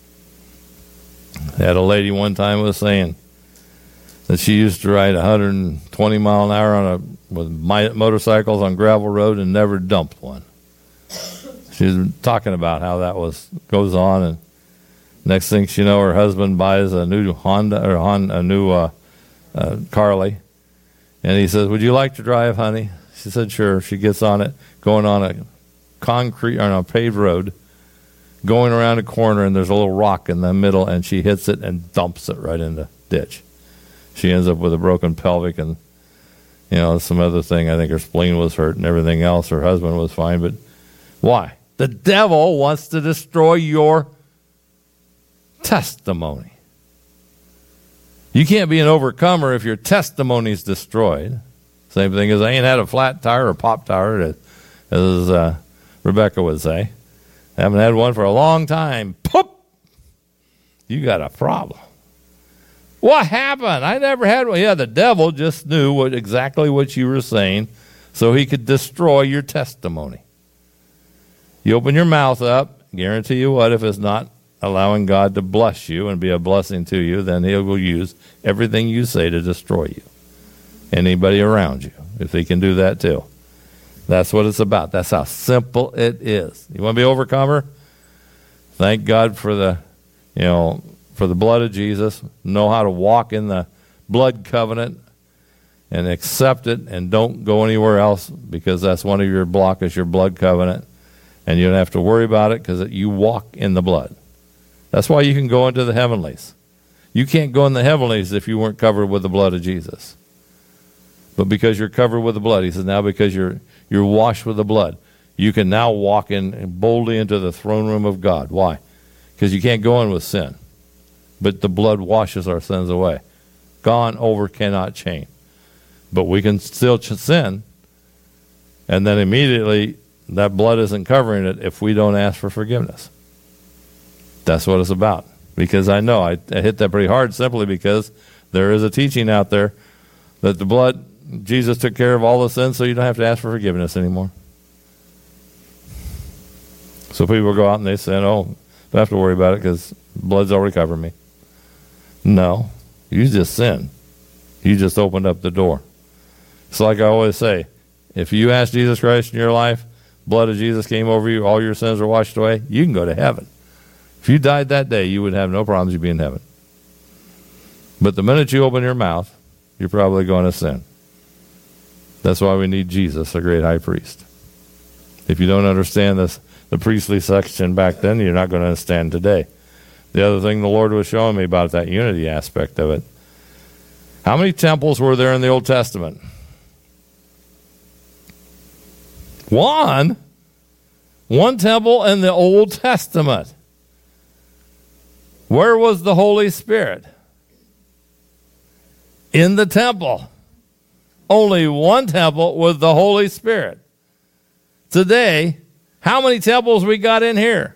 I had a lady one time was saying that she used to ride one hundred twenty mile an hour on a with my motorcycles on gravel road and never dumped one. She was talking about how that was goes on, and next thing she know, her husband buys a new Honda or a new uh, uh, Carly, and he says, "Would you like to drive, honey?" She said, "Sure." She gets on it, going on a concrete on a paved road, going around a corner, and there's a little rock in the middle, and she hits it and dumps it right in the ditch. She ends up with a broken pelvic and, you know, some other thing. I think her spleen was hurt and everything else. Her husband was fine, but why? The devil wants to destroy your testimony. You can't be an overcomer if your testimony is destroyed. Same thing as I ain't had a flat tire or pop tire, as, as uh, Rebecca would say. I haven't had one for a long time. Poop! You got a problem. What happened? I never had one. Yeah, the devil just knew what exactly what you were saying so he could destroy your testimony. You open your mouth up, guarantee you what, if it's not allowing God to bless you and be a blessing to you, then he will use everything you say to destroy you. Anybody around you, if he can do that too. That's what it's about. That's how simple it is. You want to be an overcomer? Thank God for the, you know, for the blood of Jesus. Know how to walk in the blood covenant and accept it, and don't go anywhere else, because that's one of your block is your blood covenant, and you don't have to worry about it because you walk in the blood. That's why you can go into the heavenlies. You can't go in the heavenlies if you weren't covered with the blood of Jesus. But because you're covered with the blood, he says, now because you're you're washed with the blood, you can now walk in boldly into the throne room of God. Why? Because you can't go in with sin. But the blood washes our sins away. Gone over, cannot change. But we can still ch- sin, and then immediately that blood isn't covering it if we don't ask for forgiveness. That's what it's about. Because I know I, I hit that pretty hard simply because there is a teaching out there that the blood, Jesus took care of all the sins, so you don't have to ask for forgiveness anymore. So people go out and they say, oh, don't have to worry about it because blood's already covered me. No, you just sinned. You just opened up the door. It's like I always say, if you ask Jesus Christ in your life, blood of Jesus came over you, all your sins are washed away, you can go to heaven. If you died that day, you would have no problems, you'd be in heaven. But the minute you open your mouth, you're probably going to sin. That's why we need Jesus, a great high priest. If you don't understand this, the priestly section back then, you're not going to understand today. The other thing the Lord was showing me about that unity aspect of it. How many temples were there in the Old Testament? One. One temple in the Old Testament. Where was the Holy Spirit? In the temple. Only one temple with the Holy Spirit. Today, how many temples we got in here?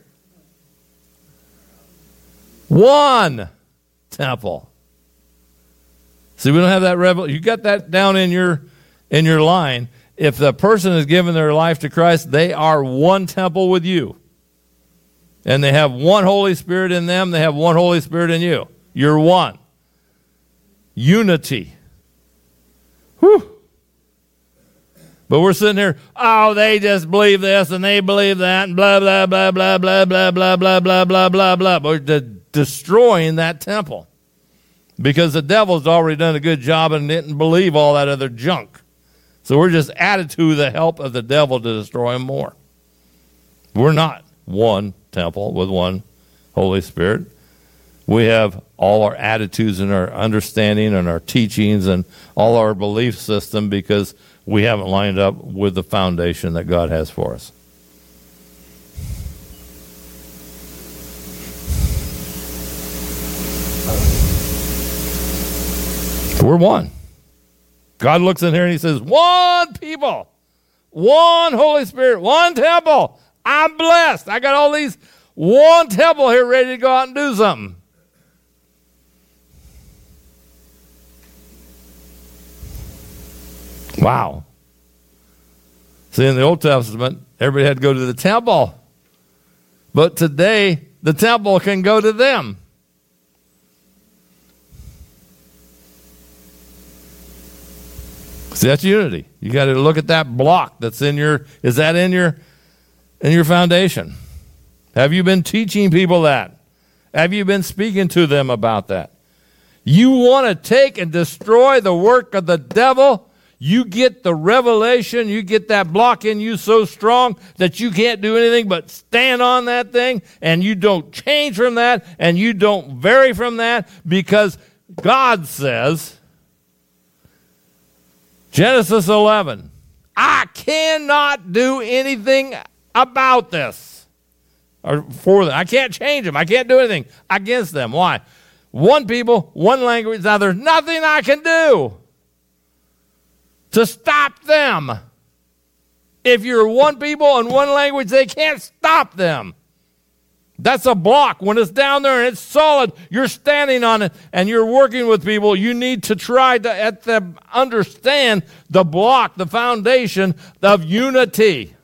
One temple. See, we don't have that revel. You got that down in your in your line. If the person has given their life to Christ, they are one temple with you. And they have one Holy Spirit in them. They have one Holy Spirit in you. You're one. Unity. Whew. But we're sitting here, oh, they just believe this and they believe that and blah, blah, blah, blah, blah, blah, blah, blah, blah, blah, blah, blah. We're de- destroying that temple. Because the devil's already done a good job and didn't believe all that other junk. So we're just added to the help of the devil to destroy him more. We're not one temple with one Holy Spirit. We have all our attitudes and our understanding and our teachings and all our belief system because we haven't lined up with the foundation that God has for us. We're one. God looks in here and he says, one people, one Holy Spirit, one temple. I'm blessed. I got all these one temple here ready to go out and do something. Wow. See, in the Old Testament, everybody had to go to the temple. But today, the temple can go to them. See, that's unity. You got to look at that block that's in your, is that in your, in your foundation? Have you been teaching people that? Have you been speaking to them about that? You want to take and destroy the work of the devil? You get the revelation, you get that block in you so strong that you can't do anything but stand on that thing, and you don't change from that, and you don't vary from that, because God says, Genesis eleven, I cannot do anything about this. Or for them. I can't change them. I can't do anything against them. Why? One people, one language. Now there's nothing I can do to stop them. If you're one people and one language, they can't stop them. That's a block. When it's down there and it's solid, you're standing on it and you're working with people. You need to try to at the, understand the block, the foundation of unity.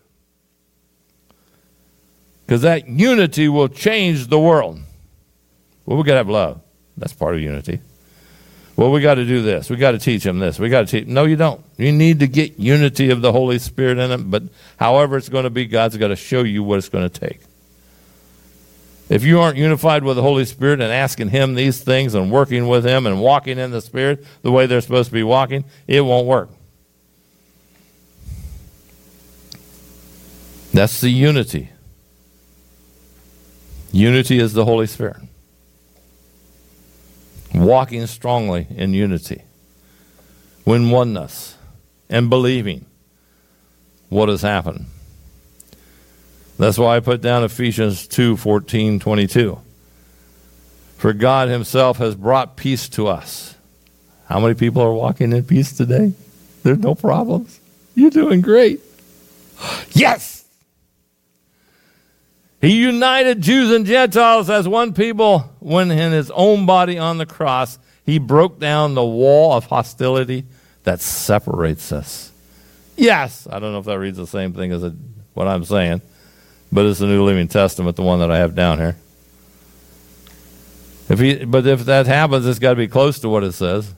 Because that unity will change the world. Well, we got to have love. That's part of unity. Well, we got to do this. We got to teach them this. We got to teach. No, you don't. You need to get unity of the Holy Spirit in them. But however it's going to be, God's got to show you what it's going to take. If you aren't unified with the Holy Spirit and asking Him these things and working with Him and walking in the Spirit the way they're supposed to be walking, it won't work. That's the unity. Unity is the Holy Spirit. Walking strongly in unity, in oneness, and believing what has happened. That's why I put down Ephesians two, fourteen, twenty-two. For God Himself has brought peace to us. How many people are walking in peace today? There's no problems. You're doing great. Yes! He united Jews and Gentiles as one people when in his own body on the cross, he broke down the wall of hostility that separates us. Yes, I don't know if that reads the same thing as what I'm saying, but it's the New Living Testament, the one that I have down here. If he, but if that happens, it's got to be close to what it says.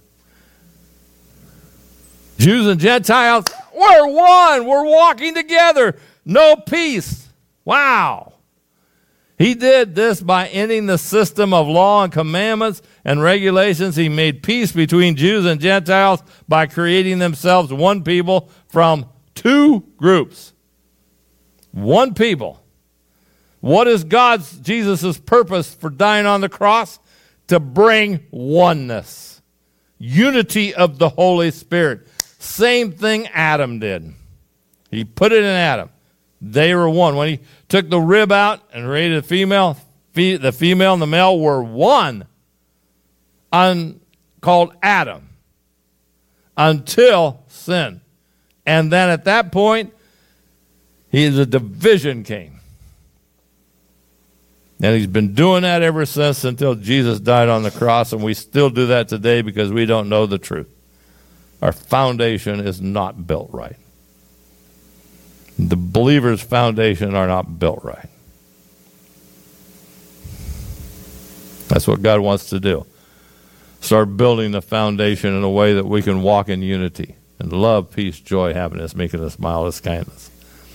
Jews and Gentiles, we're one. We're walking together. No peace. Wow. He did this by ending the system of law and commandments and regulations. He made peace between Jews and Gentiles by creating themselves one people from two groups. One people. What is God's, Jesus' purpose for dying on the cross? To bring oneness. Unity of the Holy Spirit. Same thing Adam did. He put it in Adam. They were one. When he took the rib out and created a female, the female and the male were one, un, called Adam, until sin. And then at that point, he, the division came. And he's been doing that ever since until Jesus died on the cross, and we still do that today because we don't know the truth. Our foundation is not built right. The believer's foundation are not built right. That's what God wants to do. Start building the foundation in a way that we can walk in unity and love, peace, joy, happiness, meekness, mildness, kindness.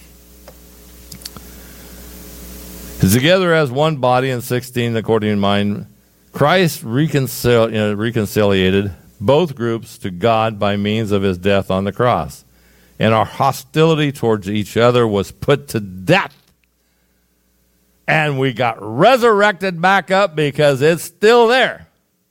Together as one body in sixteen, according to mine, Christ reconcil- you know, reconciliated both groups to God by means of his death on the cross. And our hostility towards each other was put to death. And we got resurrected back up because it's still there.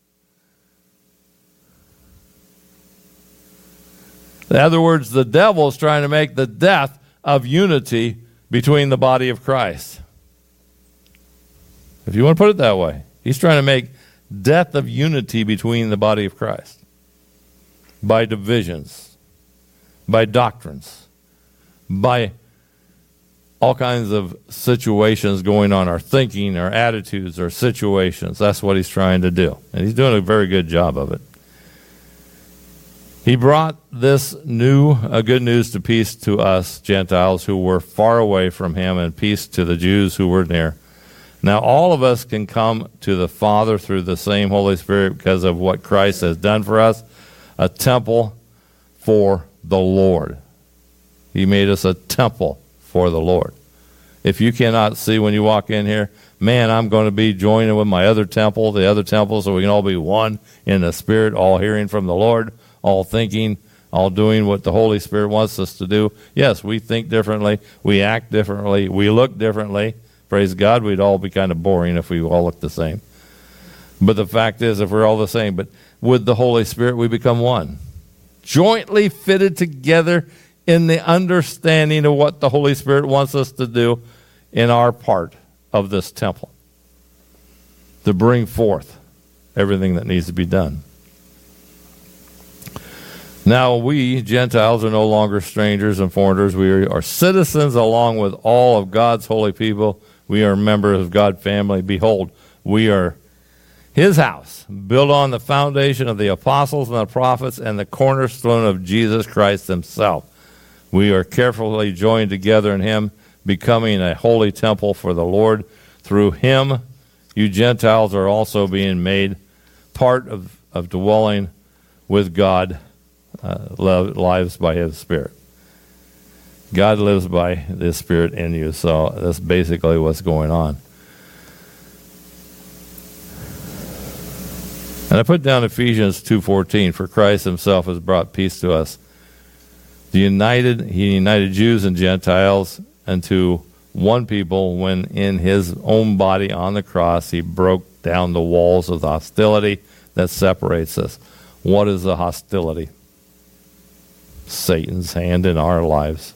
In other words, the devil is trying to make the death of unity between the body of Christ. If you want to put it that way. He's trying to make death of unity between the body of Christ. By divisions. By doctrines. By all kinds of situations going on. Our thinking, our attitudes, our situations. That's what he's trying to do. And he's doing a very good job of it. He brought this new, uh, good news to peace to us, Gentiles, who were far away from him, and peace to the Jews who were near. Now, all of us can come to the Father through the same Holy Spirit because of what Christ has done for us, a temple for the Lord. He made us a temple for the Lord. If you cannot see when you walk in here, man, I'm going to be joining with my other temple, the other temple, so we can all be one in the Spirit, all hearing from the Lord, all thinking, all doing what the Holy Spirit wants us to do. Yes, we think differently, we act differently, we look differently. Praise God, we'd all be kind of boring if we all looked the same. But the fact is, if we're all the same, but with the Holy Spirit, we become one. Jointly fitted together in the understanding of what the Holy Spirit wants us to do in our part of this temple. To bring forth everything that needs to be done. Now we, Gentiles, are no longer strangers and foreigners. We are citizens along with all of God's holy people. We are members of God's family. Behold, we are his house, built on the foundation of the apostles and the prophets and the cornerstone of Jesus Christ himself. We are carefully joined together in him, becoming a holy temple for the Lord. Through him, you Gentiles are also being made part of, of dwelling with God, uh, lives by his Spirit. God lives by his Spirit in you, so that's basically what's going on. And I put down Ephesians two fourteen, for Christ himself has brought peace to us. The united, he united Jews and Gentiles into one people when in his own body on the cross he broke down the walls of the hostility that separates us. What is the hostility? Satan's hand in our lives.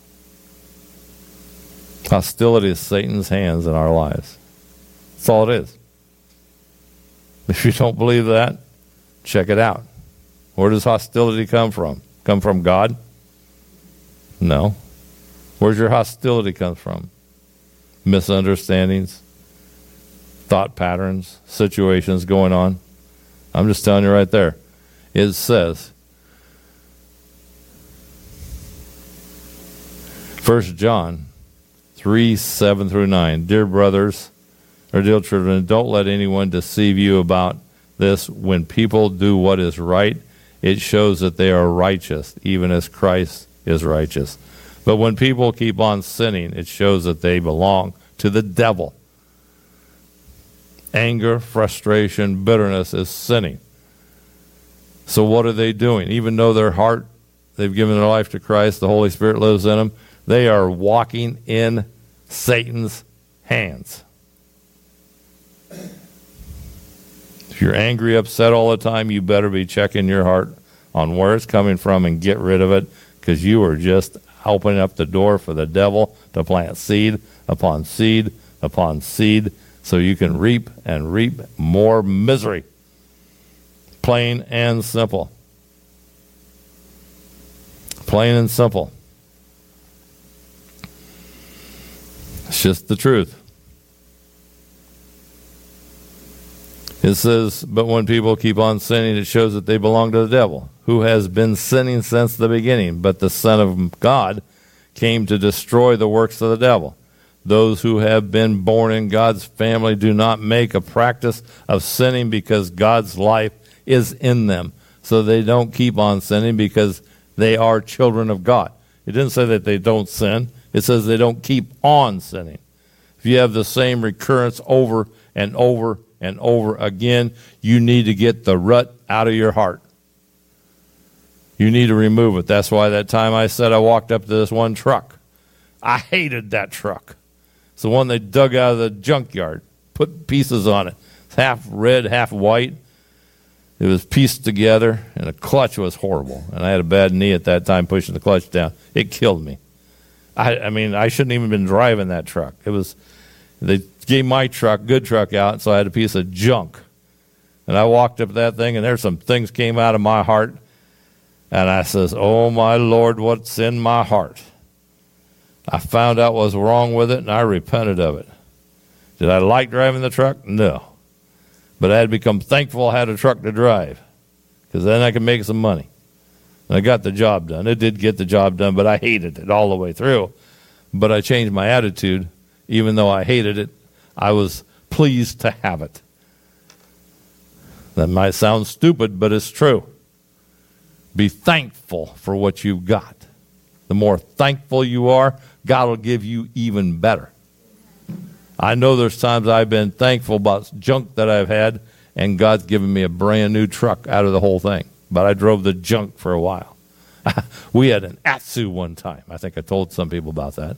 Hostility is Satan's hands in our lives. That's all it is. If you don't believe that, check it out. Where does hostility come from? Come from God? No. Where's your hostility come from? misunderstandings, thought patterns, situations going on. I'm just telling you right there. It says, First John three, seven through nine, dear brothers, or dear children, don't let anyone deceive you about this. When people do what is right, it shows that they are righteous, even as Christ is righteous. But when people keep on sinning, it shows that they belong to the devil. Anger, frustration, bitterness is sinning. So what are they doing? Even though their heart, they've given their life to Christ, the Holy Spirit lives in them, they are walking in Satan's hands. If you're angry, upset all the time, you better be checking your heart on where it's coming from and get rid of it, because you are just opening up the door for the devil to plant seed upon seed upon seed so you can reap and reap more misery. Plain and simple. Plain and simple. It's just the truth. It says, but when people keep on sinning, it shows that they belong to the devil, who has been sinning since the beginning. But the Son of God came to destroy the works of the devil. Those who have been born in God's family do not make a practice of sinning because God's life is in them. So they don't keep on sinning because they are children of God. It didn't say that they don't sin. It says they don't keep on sinning. If you have the same recurrence over and over and over again, you need to get the rut out of your heart. You need to remove it. That's why that time I said I walked up to this one truck. I hated that truck. It's the one they dug out of the junkyard, put pieces on it. It's half red, half white. It was pieced together, and the clutch was horrible. And I had a bad knee at that time pushing the clutch down. It killed me. I, I mean, I shouldn't even been driving that truck. It was, they gave my truck, good truck out, so I had a piece of junk. And I walked up to that thing, and there's some things came out of my heart. And I says, oh, my Lord, what's in my heart? I found out what was wrong with it, and I repented of it. Did I like driving the truck? No. But I had become thankful I had a truck to drive, because then I could make some money. And I got the job done. It did get the job done, but I hated it all the way through. But I changed my attitude. Even though I hated it, I was pleased to have it. That might sound stupid, but it's true. Be thankful for what you've got. The more thankful you are, God will give you even better. I know there's times I've been thankful about junk that I've had, and God's given me a brand new truck out of the whole thing. But I drove the junk for a while. We had an Atsu one time. I think I told some people about that.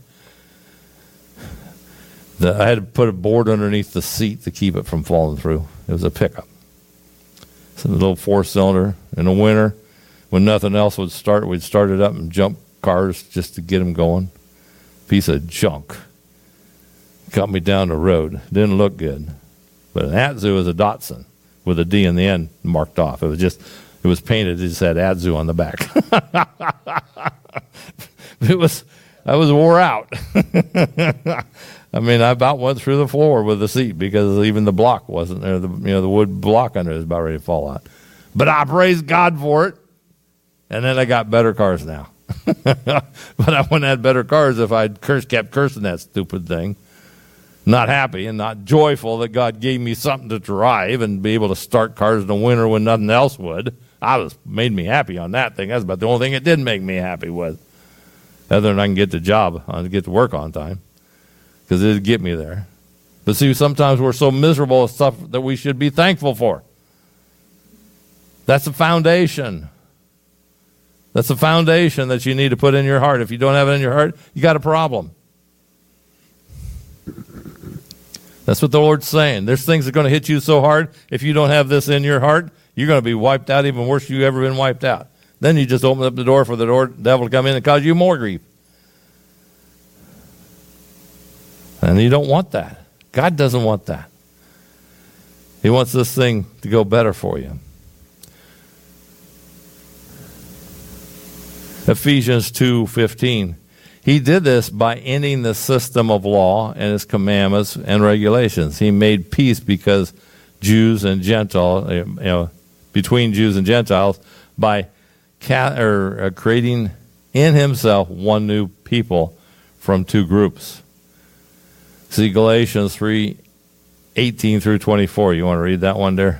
The, I had to put a board underneath the seat to keep it from falling through. It was a pickup. It's a little four-cylinder. In the winter, when nothing else would start, we'd start it up and jump cars just to get them going. Piece of junk. Cut me down the road. Didn't look good. But an Atsu is a Datsun with a D in the end marked off. It was just, it was painted. It just had Atsu on the back. It was, I was wore out. I mean, I about went through the floor with the seat because even the block wasn't there. The, you know, the wood block under it was about ready to fall out. But I praise God for it. And then I got better cars now. But I wouldn't have better cars if I'd curse, kept cursing that stupid thing. Not happy and not joyful that God gave me something to drive and be able to start cars in the winter when nothing else would. I was made me happy on that thing. That's about the only thing it did make me happy with. Other than I can get the job, I can get to work on time. Because it did get me there. But see, sometimes we're so miserable with stuff that we should be thankful for. That's the foundation. That's the foundation that you need to put in your heart. If you don't have it in your heart, you got a problem. That's what the Lord's saying. There's things that are going to hit you so hard, if you don't have this in your heart, you're going to be wiped out even worse than you've ever been wiped out. Then you just open up the door for the door, devil to come in and cause you more grief. And you don't want that. God doesn't want that. He wants this thing to go better for you. Ephesians two fifteen. He did this by ending the system of law and his commandments and regulations. He made peace because Jews and Gentiles, you know, between Jews and Gentiles, by ca- or, uh, creating in himself one new people from two groups. See Galatians three eighteen through twenty-four. You want to read that one there?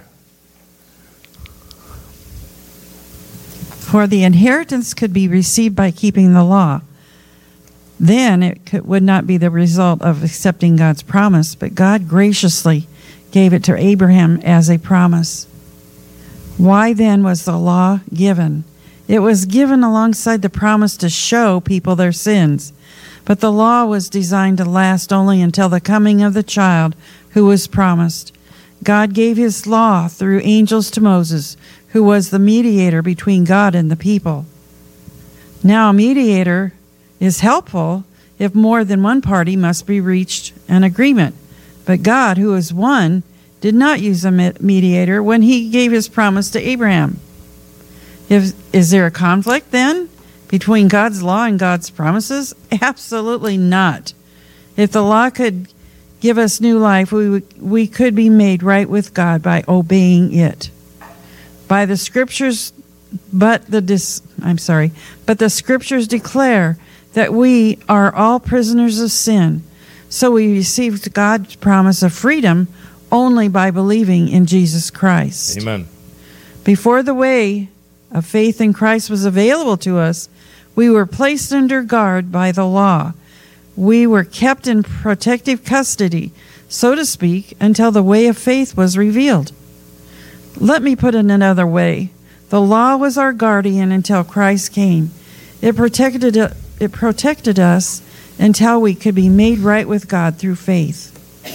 For the inheritance could be received by keeping the law. Then it could, would not be the result of accepting God's promise, but God graciously gave it to Abraham as a promise. Why then was the law given? It was given alongside the promise to show people their sins. But the law was designed to last only until the coming of the child who was promised. God gave his law through angels to Moses, who was the mediator between God and the people. Now a mediator is helpful if more than one party must be reached an agreement. But God, who is one, did not use a mediator when he gave his promise to Abraham. If, is there a conflict then between God's law and God's promises? Absolutely not. If the law could give us new life, we would, we could be made right with God by obeying it. By the scriptures, but the dis, I'm sorry, but the scriptures declare that we are all prisoners of sin. So we received God's promise of freedom only by believing in Jesus Christ. Amen. Before the way of faith in Christ was available to us, we were placed under guard by the law. We were kept in protective custody, so to speak, until the way of faith was revealed. Let me put it another way. The law was our guardian until Christ came. It protected it protected us until we could be made right with God through faith.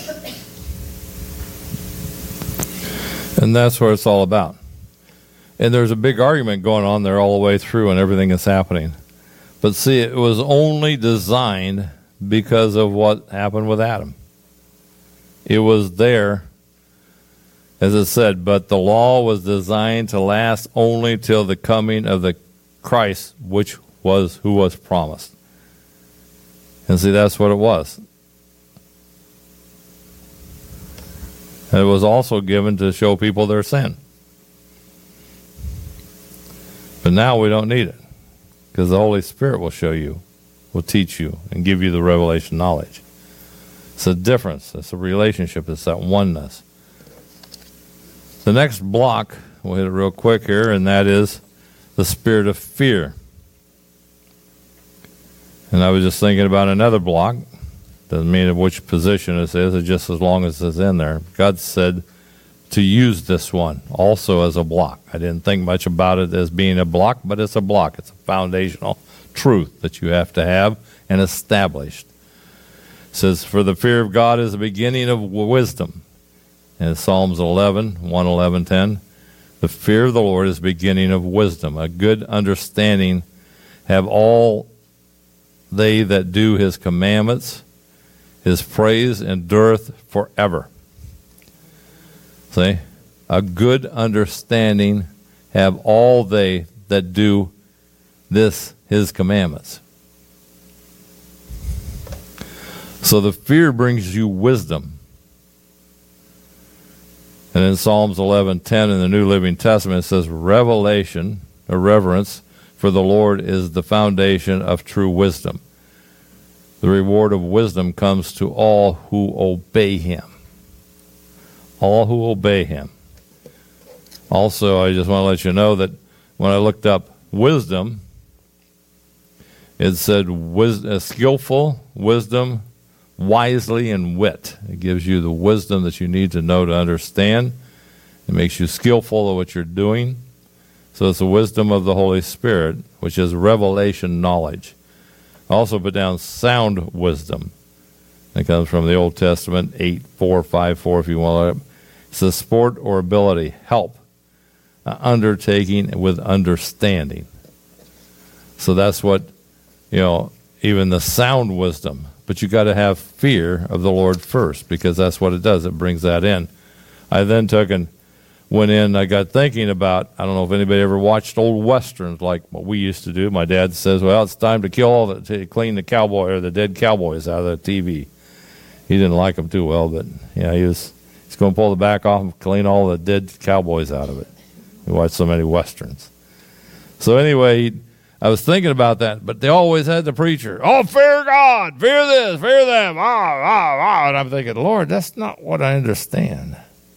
And that's what it's all about. And there's a big argument going on there all the way through and everything that's happening. But see, it was only designed because of what happened with Adam. It was there, as it said, but the law was designed to last only till the coming of the Christ, which was who was promised. And see, that's what it was. And it was also given to show people their sin. But now we don't need it, because the Holy Spirit will show you, will teach you, and give you the revelation knowledge. It's a difference. It's a relationship. It's that oneness. The next block, we'll hit it real quick here, and that is the spirit of fear. And I was just thinking about another block. Doesn't mean which position this is, it's just as long as it's in there. God said to use this one also as a block. I didn't think much about it as being a block, but it's a block. It's a foundational truth that you have to have and established. It says, for the fear of God is the beginning of wisdom. And Psalms eleven, one, eleven, ten. The fear of the Lord is the beginning of wisdom. A good understanding have all they that do his commandments. His praise endureth forever. See? A good understanding have all they that do this, his commandments. So the fear brings you wisdom. And in Psalms eleven ten in the New Living Testament, it says, revelation, or reverence, for the Lord is the foundation of true wisdom. The reward of wisdom comes to all who obey him. All who obey him. Also, I just want to let you know that when I looked up wisdom, it said wis- uh, skillful, wisdom, wisely, and wit. It gives you the wisdom that you need to know to understand. It makes you skillful at what you're doing. So it's the wisdom of the Holy Spirit, which is revelation knowledge. I also put down sound wisdom. It comes from the Old Testament, eight four five four, if you want to. It's a sport or ability, help, uh, undertaking with understanding. So that's what, you know, even the sound wisdom. But you got to have fear of the Lord first, because that's what it does. It brings that in. I then took and went in, I got thinking about, I don't know if anybody ever watched old Westerns like what we used to do. My dad says, well, it's time to kill all the, to clean the cowboy or the dead cowboys out of the T V. He didn't like them too well, but yeah, he was he's going to pull the back off and clean all the dead cowboys out of it. He watched so many Westerns. So anyway, I was thinking about that, but they always had the preacher, oh, fear God, fear this, fear them, ah, ah, ah. And I'm thinking, Lord, that's not what I understand.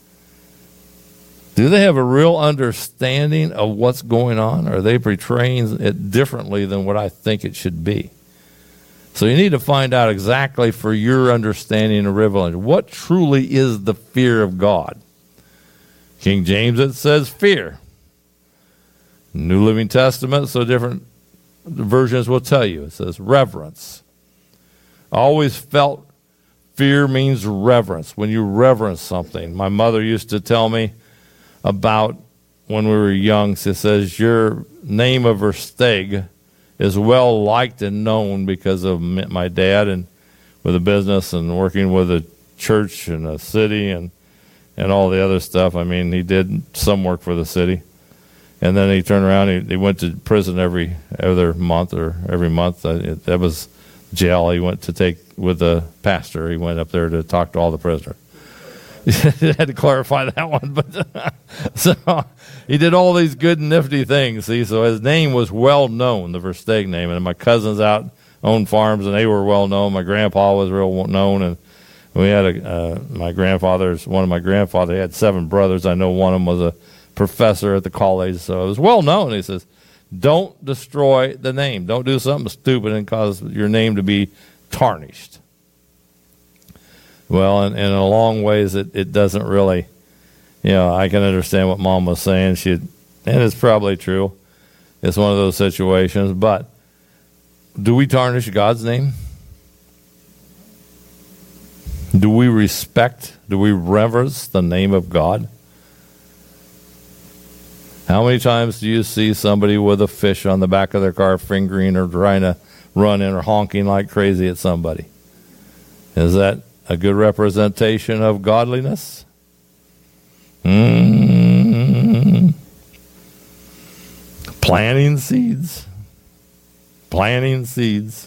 Do they have a real understanding of what's going on? Or are they portraying it differently than what I think it should be? So you need to find out exactly for your understanding of Revelation, what truly is the fear of God? King James, it says fear. New Living Testament, so different versions will tell you. It says reverence. I always felt fear means reverence. When you reverence something. My mother used to tell me about when we were young. She says, your name of Versteeg is well liked and known because of my dad and with a business and working with a church and a city and, and all the other stuff. I mean, he did some work for the city. And then he turned around, he, he went to prison every other month or every month. Uh, it, that was jail he went to take with the pastor. He went up there to talk to all the prisoners. I had to clarify that one, but so he did all these good nifty things. See, so his name was well known, the Versteeg name, and my cousins out owned farms, and they were well known. My grandpa was real known, and we had a uh, my grandfather's one of my grandfather. He had seven brothers. I know one of them was a professor at the college, so it was well known. He says, "Don't destroy the name. Don't do something stupid and cause your name to be tarnished." Well, and, and in a long ways, it, it doesn't really, you know, I can understand what Mom was saying. She, and it's probably true. It's one of those situations. But do we tarnish God's name? Do we respect, do we reverence the name of God? How many times do you see somebody with a fish on the back of their car fingering or trying to run in or honking like crazy at somebody? Is that a good representation of godliness? Mm-hmm. Planting seeds. Planting seeds.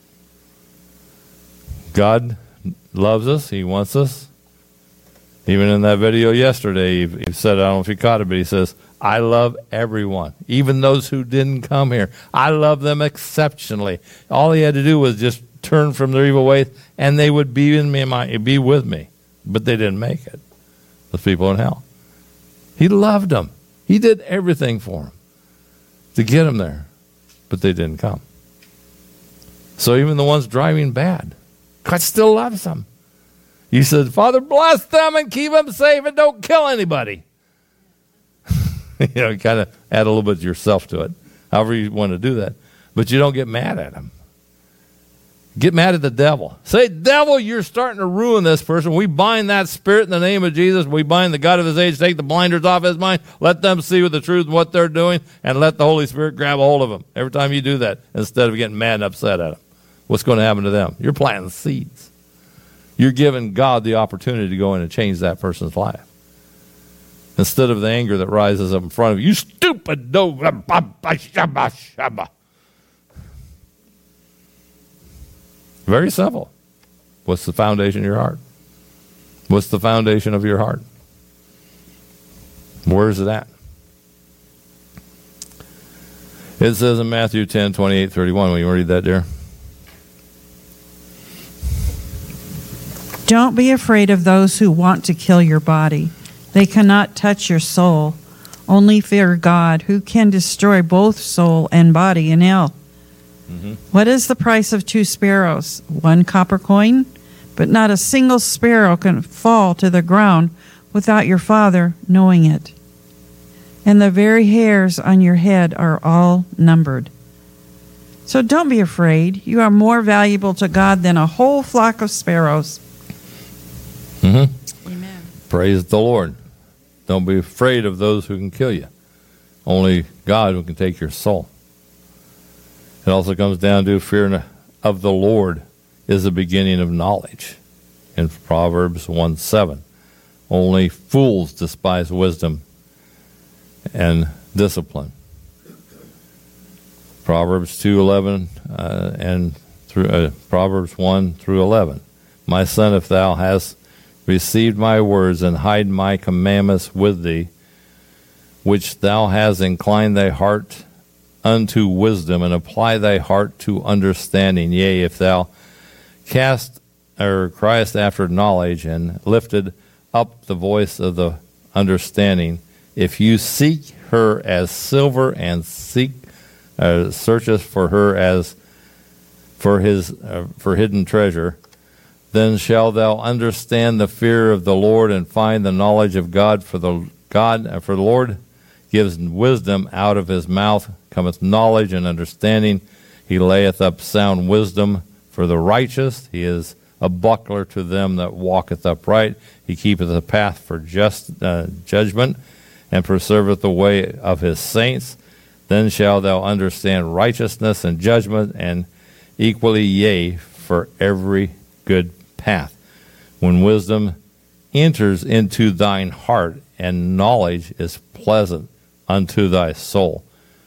God loves us. He wants us. Even in that video yesterday, he, he said, I don't know if you caught it, but he says, I love everyone, even those who didn't come here. I love them exceptionally. All he had to do was just turn from their evil ways, and they would be in me, my, be with me. But they didn't make it. The people in hell. He loved them. He did everything for them to get them there, but they didn't come. So even the ones driving bad, God still loves them. He said, Father, bless them and keep them safe and don't kill anybody. You know, kind of add a little bit of yourself to it, however you want to do that. But you don't get mad at him. Get mad at the devil. Say, devil, you're starting to ruin this person. We bind that spirit in the name of Jesus. We bind the God of his age. Take the blinders off his mind. Let them see with the truth what they're doing, and let the Holy Spirit grab a hold of them every time you do that, instead of getting mad and upset at them. What's going to happen to them? You're planting seeds. You're giving God the opportunity to go in and change that person's life, instead of the anger that rises up in front of you. You stupid dog. Very simple. What's the foundation of your heart? What's the foundation of your heart? Where is it at? It says in Matthew ten, twenty-eight, thirty-one. Will you read that, dear? Don't be afraid of those who want to kill your body. They cannot touch your soul. Only fear God, who can destroy both soul and body in hell. Mm-hmm. What is the price of two sparrows? One copper coin? But not a single sparrow can fall to the ground without your Father knowing it. And the very hairs on your head are all numbered. So don't be afraid. You are more valuable to God than a whole flock of sparrows. Mm-hmm. Amen. Praise the Lord. Don't be afraid of those who can kill you. Only God who can take your soul. It also comes down to fear of the Lord is the beginning of knowledge. In Proverbs one seven. Only fools despise wisdom and discipline. Proverbs two eleven uh, and through uh, Proverbs one through eleven. My son, if thou hast received my words and hide my commandments with thee, which thou hast inclined thy heart unto wisdom, and apply thy heart to understanding. Yea, if thou cast or criest after knowledge, and lifted up the voice of the understanding, if you seek her as silver, and seek uh, searcheth for her as for his uh, for hidden treasure, then shalt thou understand the fear of the Lord, and find the knowledge of God. For the God uh, for the Lord gives wisdom, out of his mouth cometh knowledge and understanding. He layeth up sound wisdom for the righteous. He is a buckler to them that walketh upright. He keepeth a path for just uh, judgment, and preserveth the way of his saints. Then shalt thou understand righteousness and judgment, and equally, yea, for every good path. When wisdom enters into thine heart, and knowledge is pleasant unto thy soul.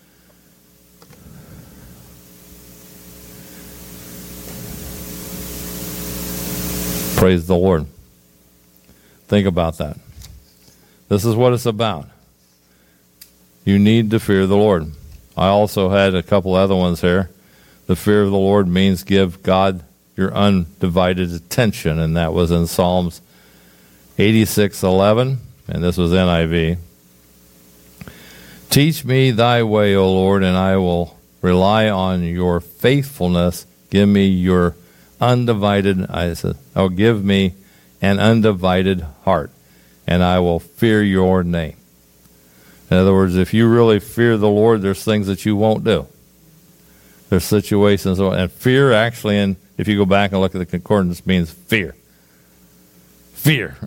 Praise the Lord. Think about that. This is what it's about. You need to fear the Lord. I also had a couple other ones here. The fear of the Lord means give God your undivided attention, and that was in Psalms eighty-six eleven, and this was N I V. Teach me thy way, O Lord, and I will rely on your faithfulness. Give me your undivided, I said, oh, give me an undivided heart, and I will fear your name. In other words, if you really fear the Lord, there's things that you won't do. There's situations, and fear actually, and if you go back and look at the concordance, means fear. Fear.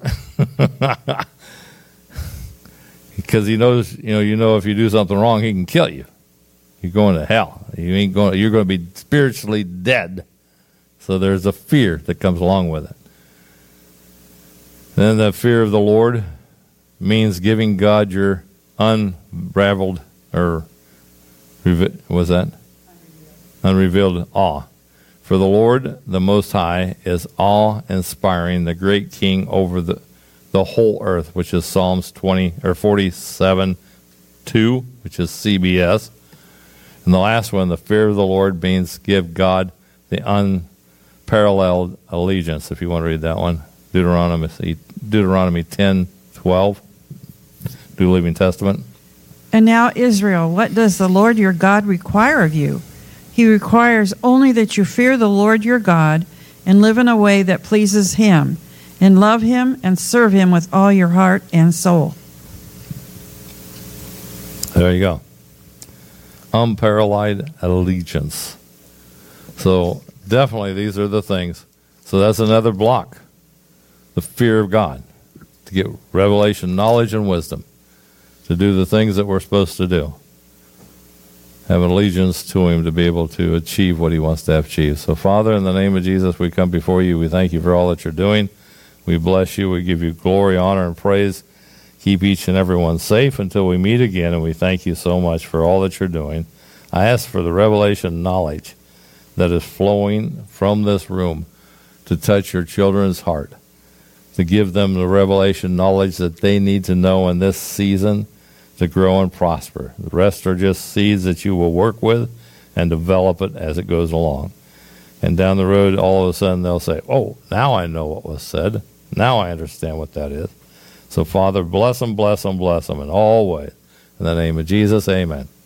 Because he knows, you know, you know if you do something wrong, he can kill you. You're going to hell. You ain't going. You're going to be spiritually dead. So there's a fear that comes along with it. Then the fear of the Lord means giving God your unraveled, or was that? Unrevealed. Unrevealed awe. For the Lord, the Most High, is awe-inspiring, the great King over the the whole earth, which is Psalms twenty or forty-seven two, which is C B S. And the last one, the fear of the Lord, means give God the unparalleled allegiance. If you want to read that one, Deuteronomy Deuteronomy ten twelve, New Living Testament. And now, Israel, what does the Lord your God require of you? He requires only that you fear the Lord your God and live in a way that pleases him, and love him and serve him with all your heart and soul. There you go. Unparalleled allegiance. So definitely these are the things. So that's another block. The fear of God. To get revelation, knowledge, and wisdom. To do the things that we're supposed to do. Have an allegiance to him to be able to achieve what he wants to have achieved. So Father, in the name of Jesus, we come before you. We thank you for all that you're doing. We bless you. We give you glory, honor, and praise. Keep each and every one safe until we meet again, and we thank you so much for all that you're doing. I ask for the revelation knowledge that is flowing from this room to touch your children's heart, to give them the revelation knowledge that they need to know in this season to grow and prosper. The rest are just seeds that you will work with and develop it as it goes along. And down the road, all of a sudden, they'll say, oh, now I know what was said. Now I understand what that is. So, Father, bless them, bless them, bless them in all ways. In the name of Jesus, amen.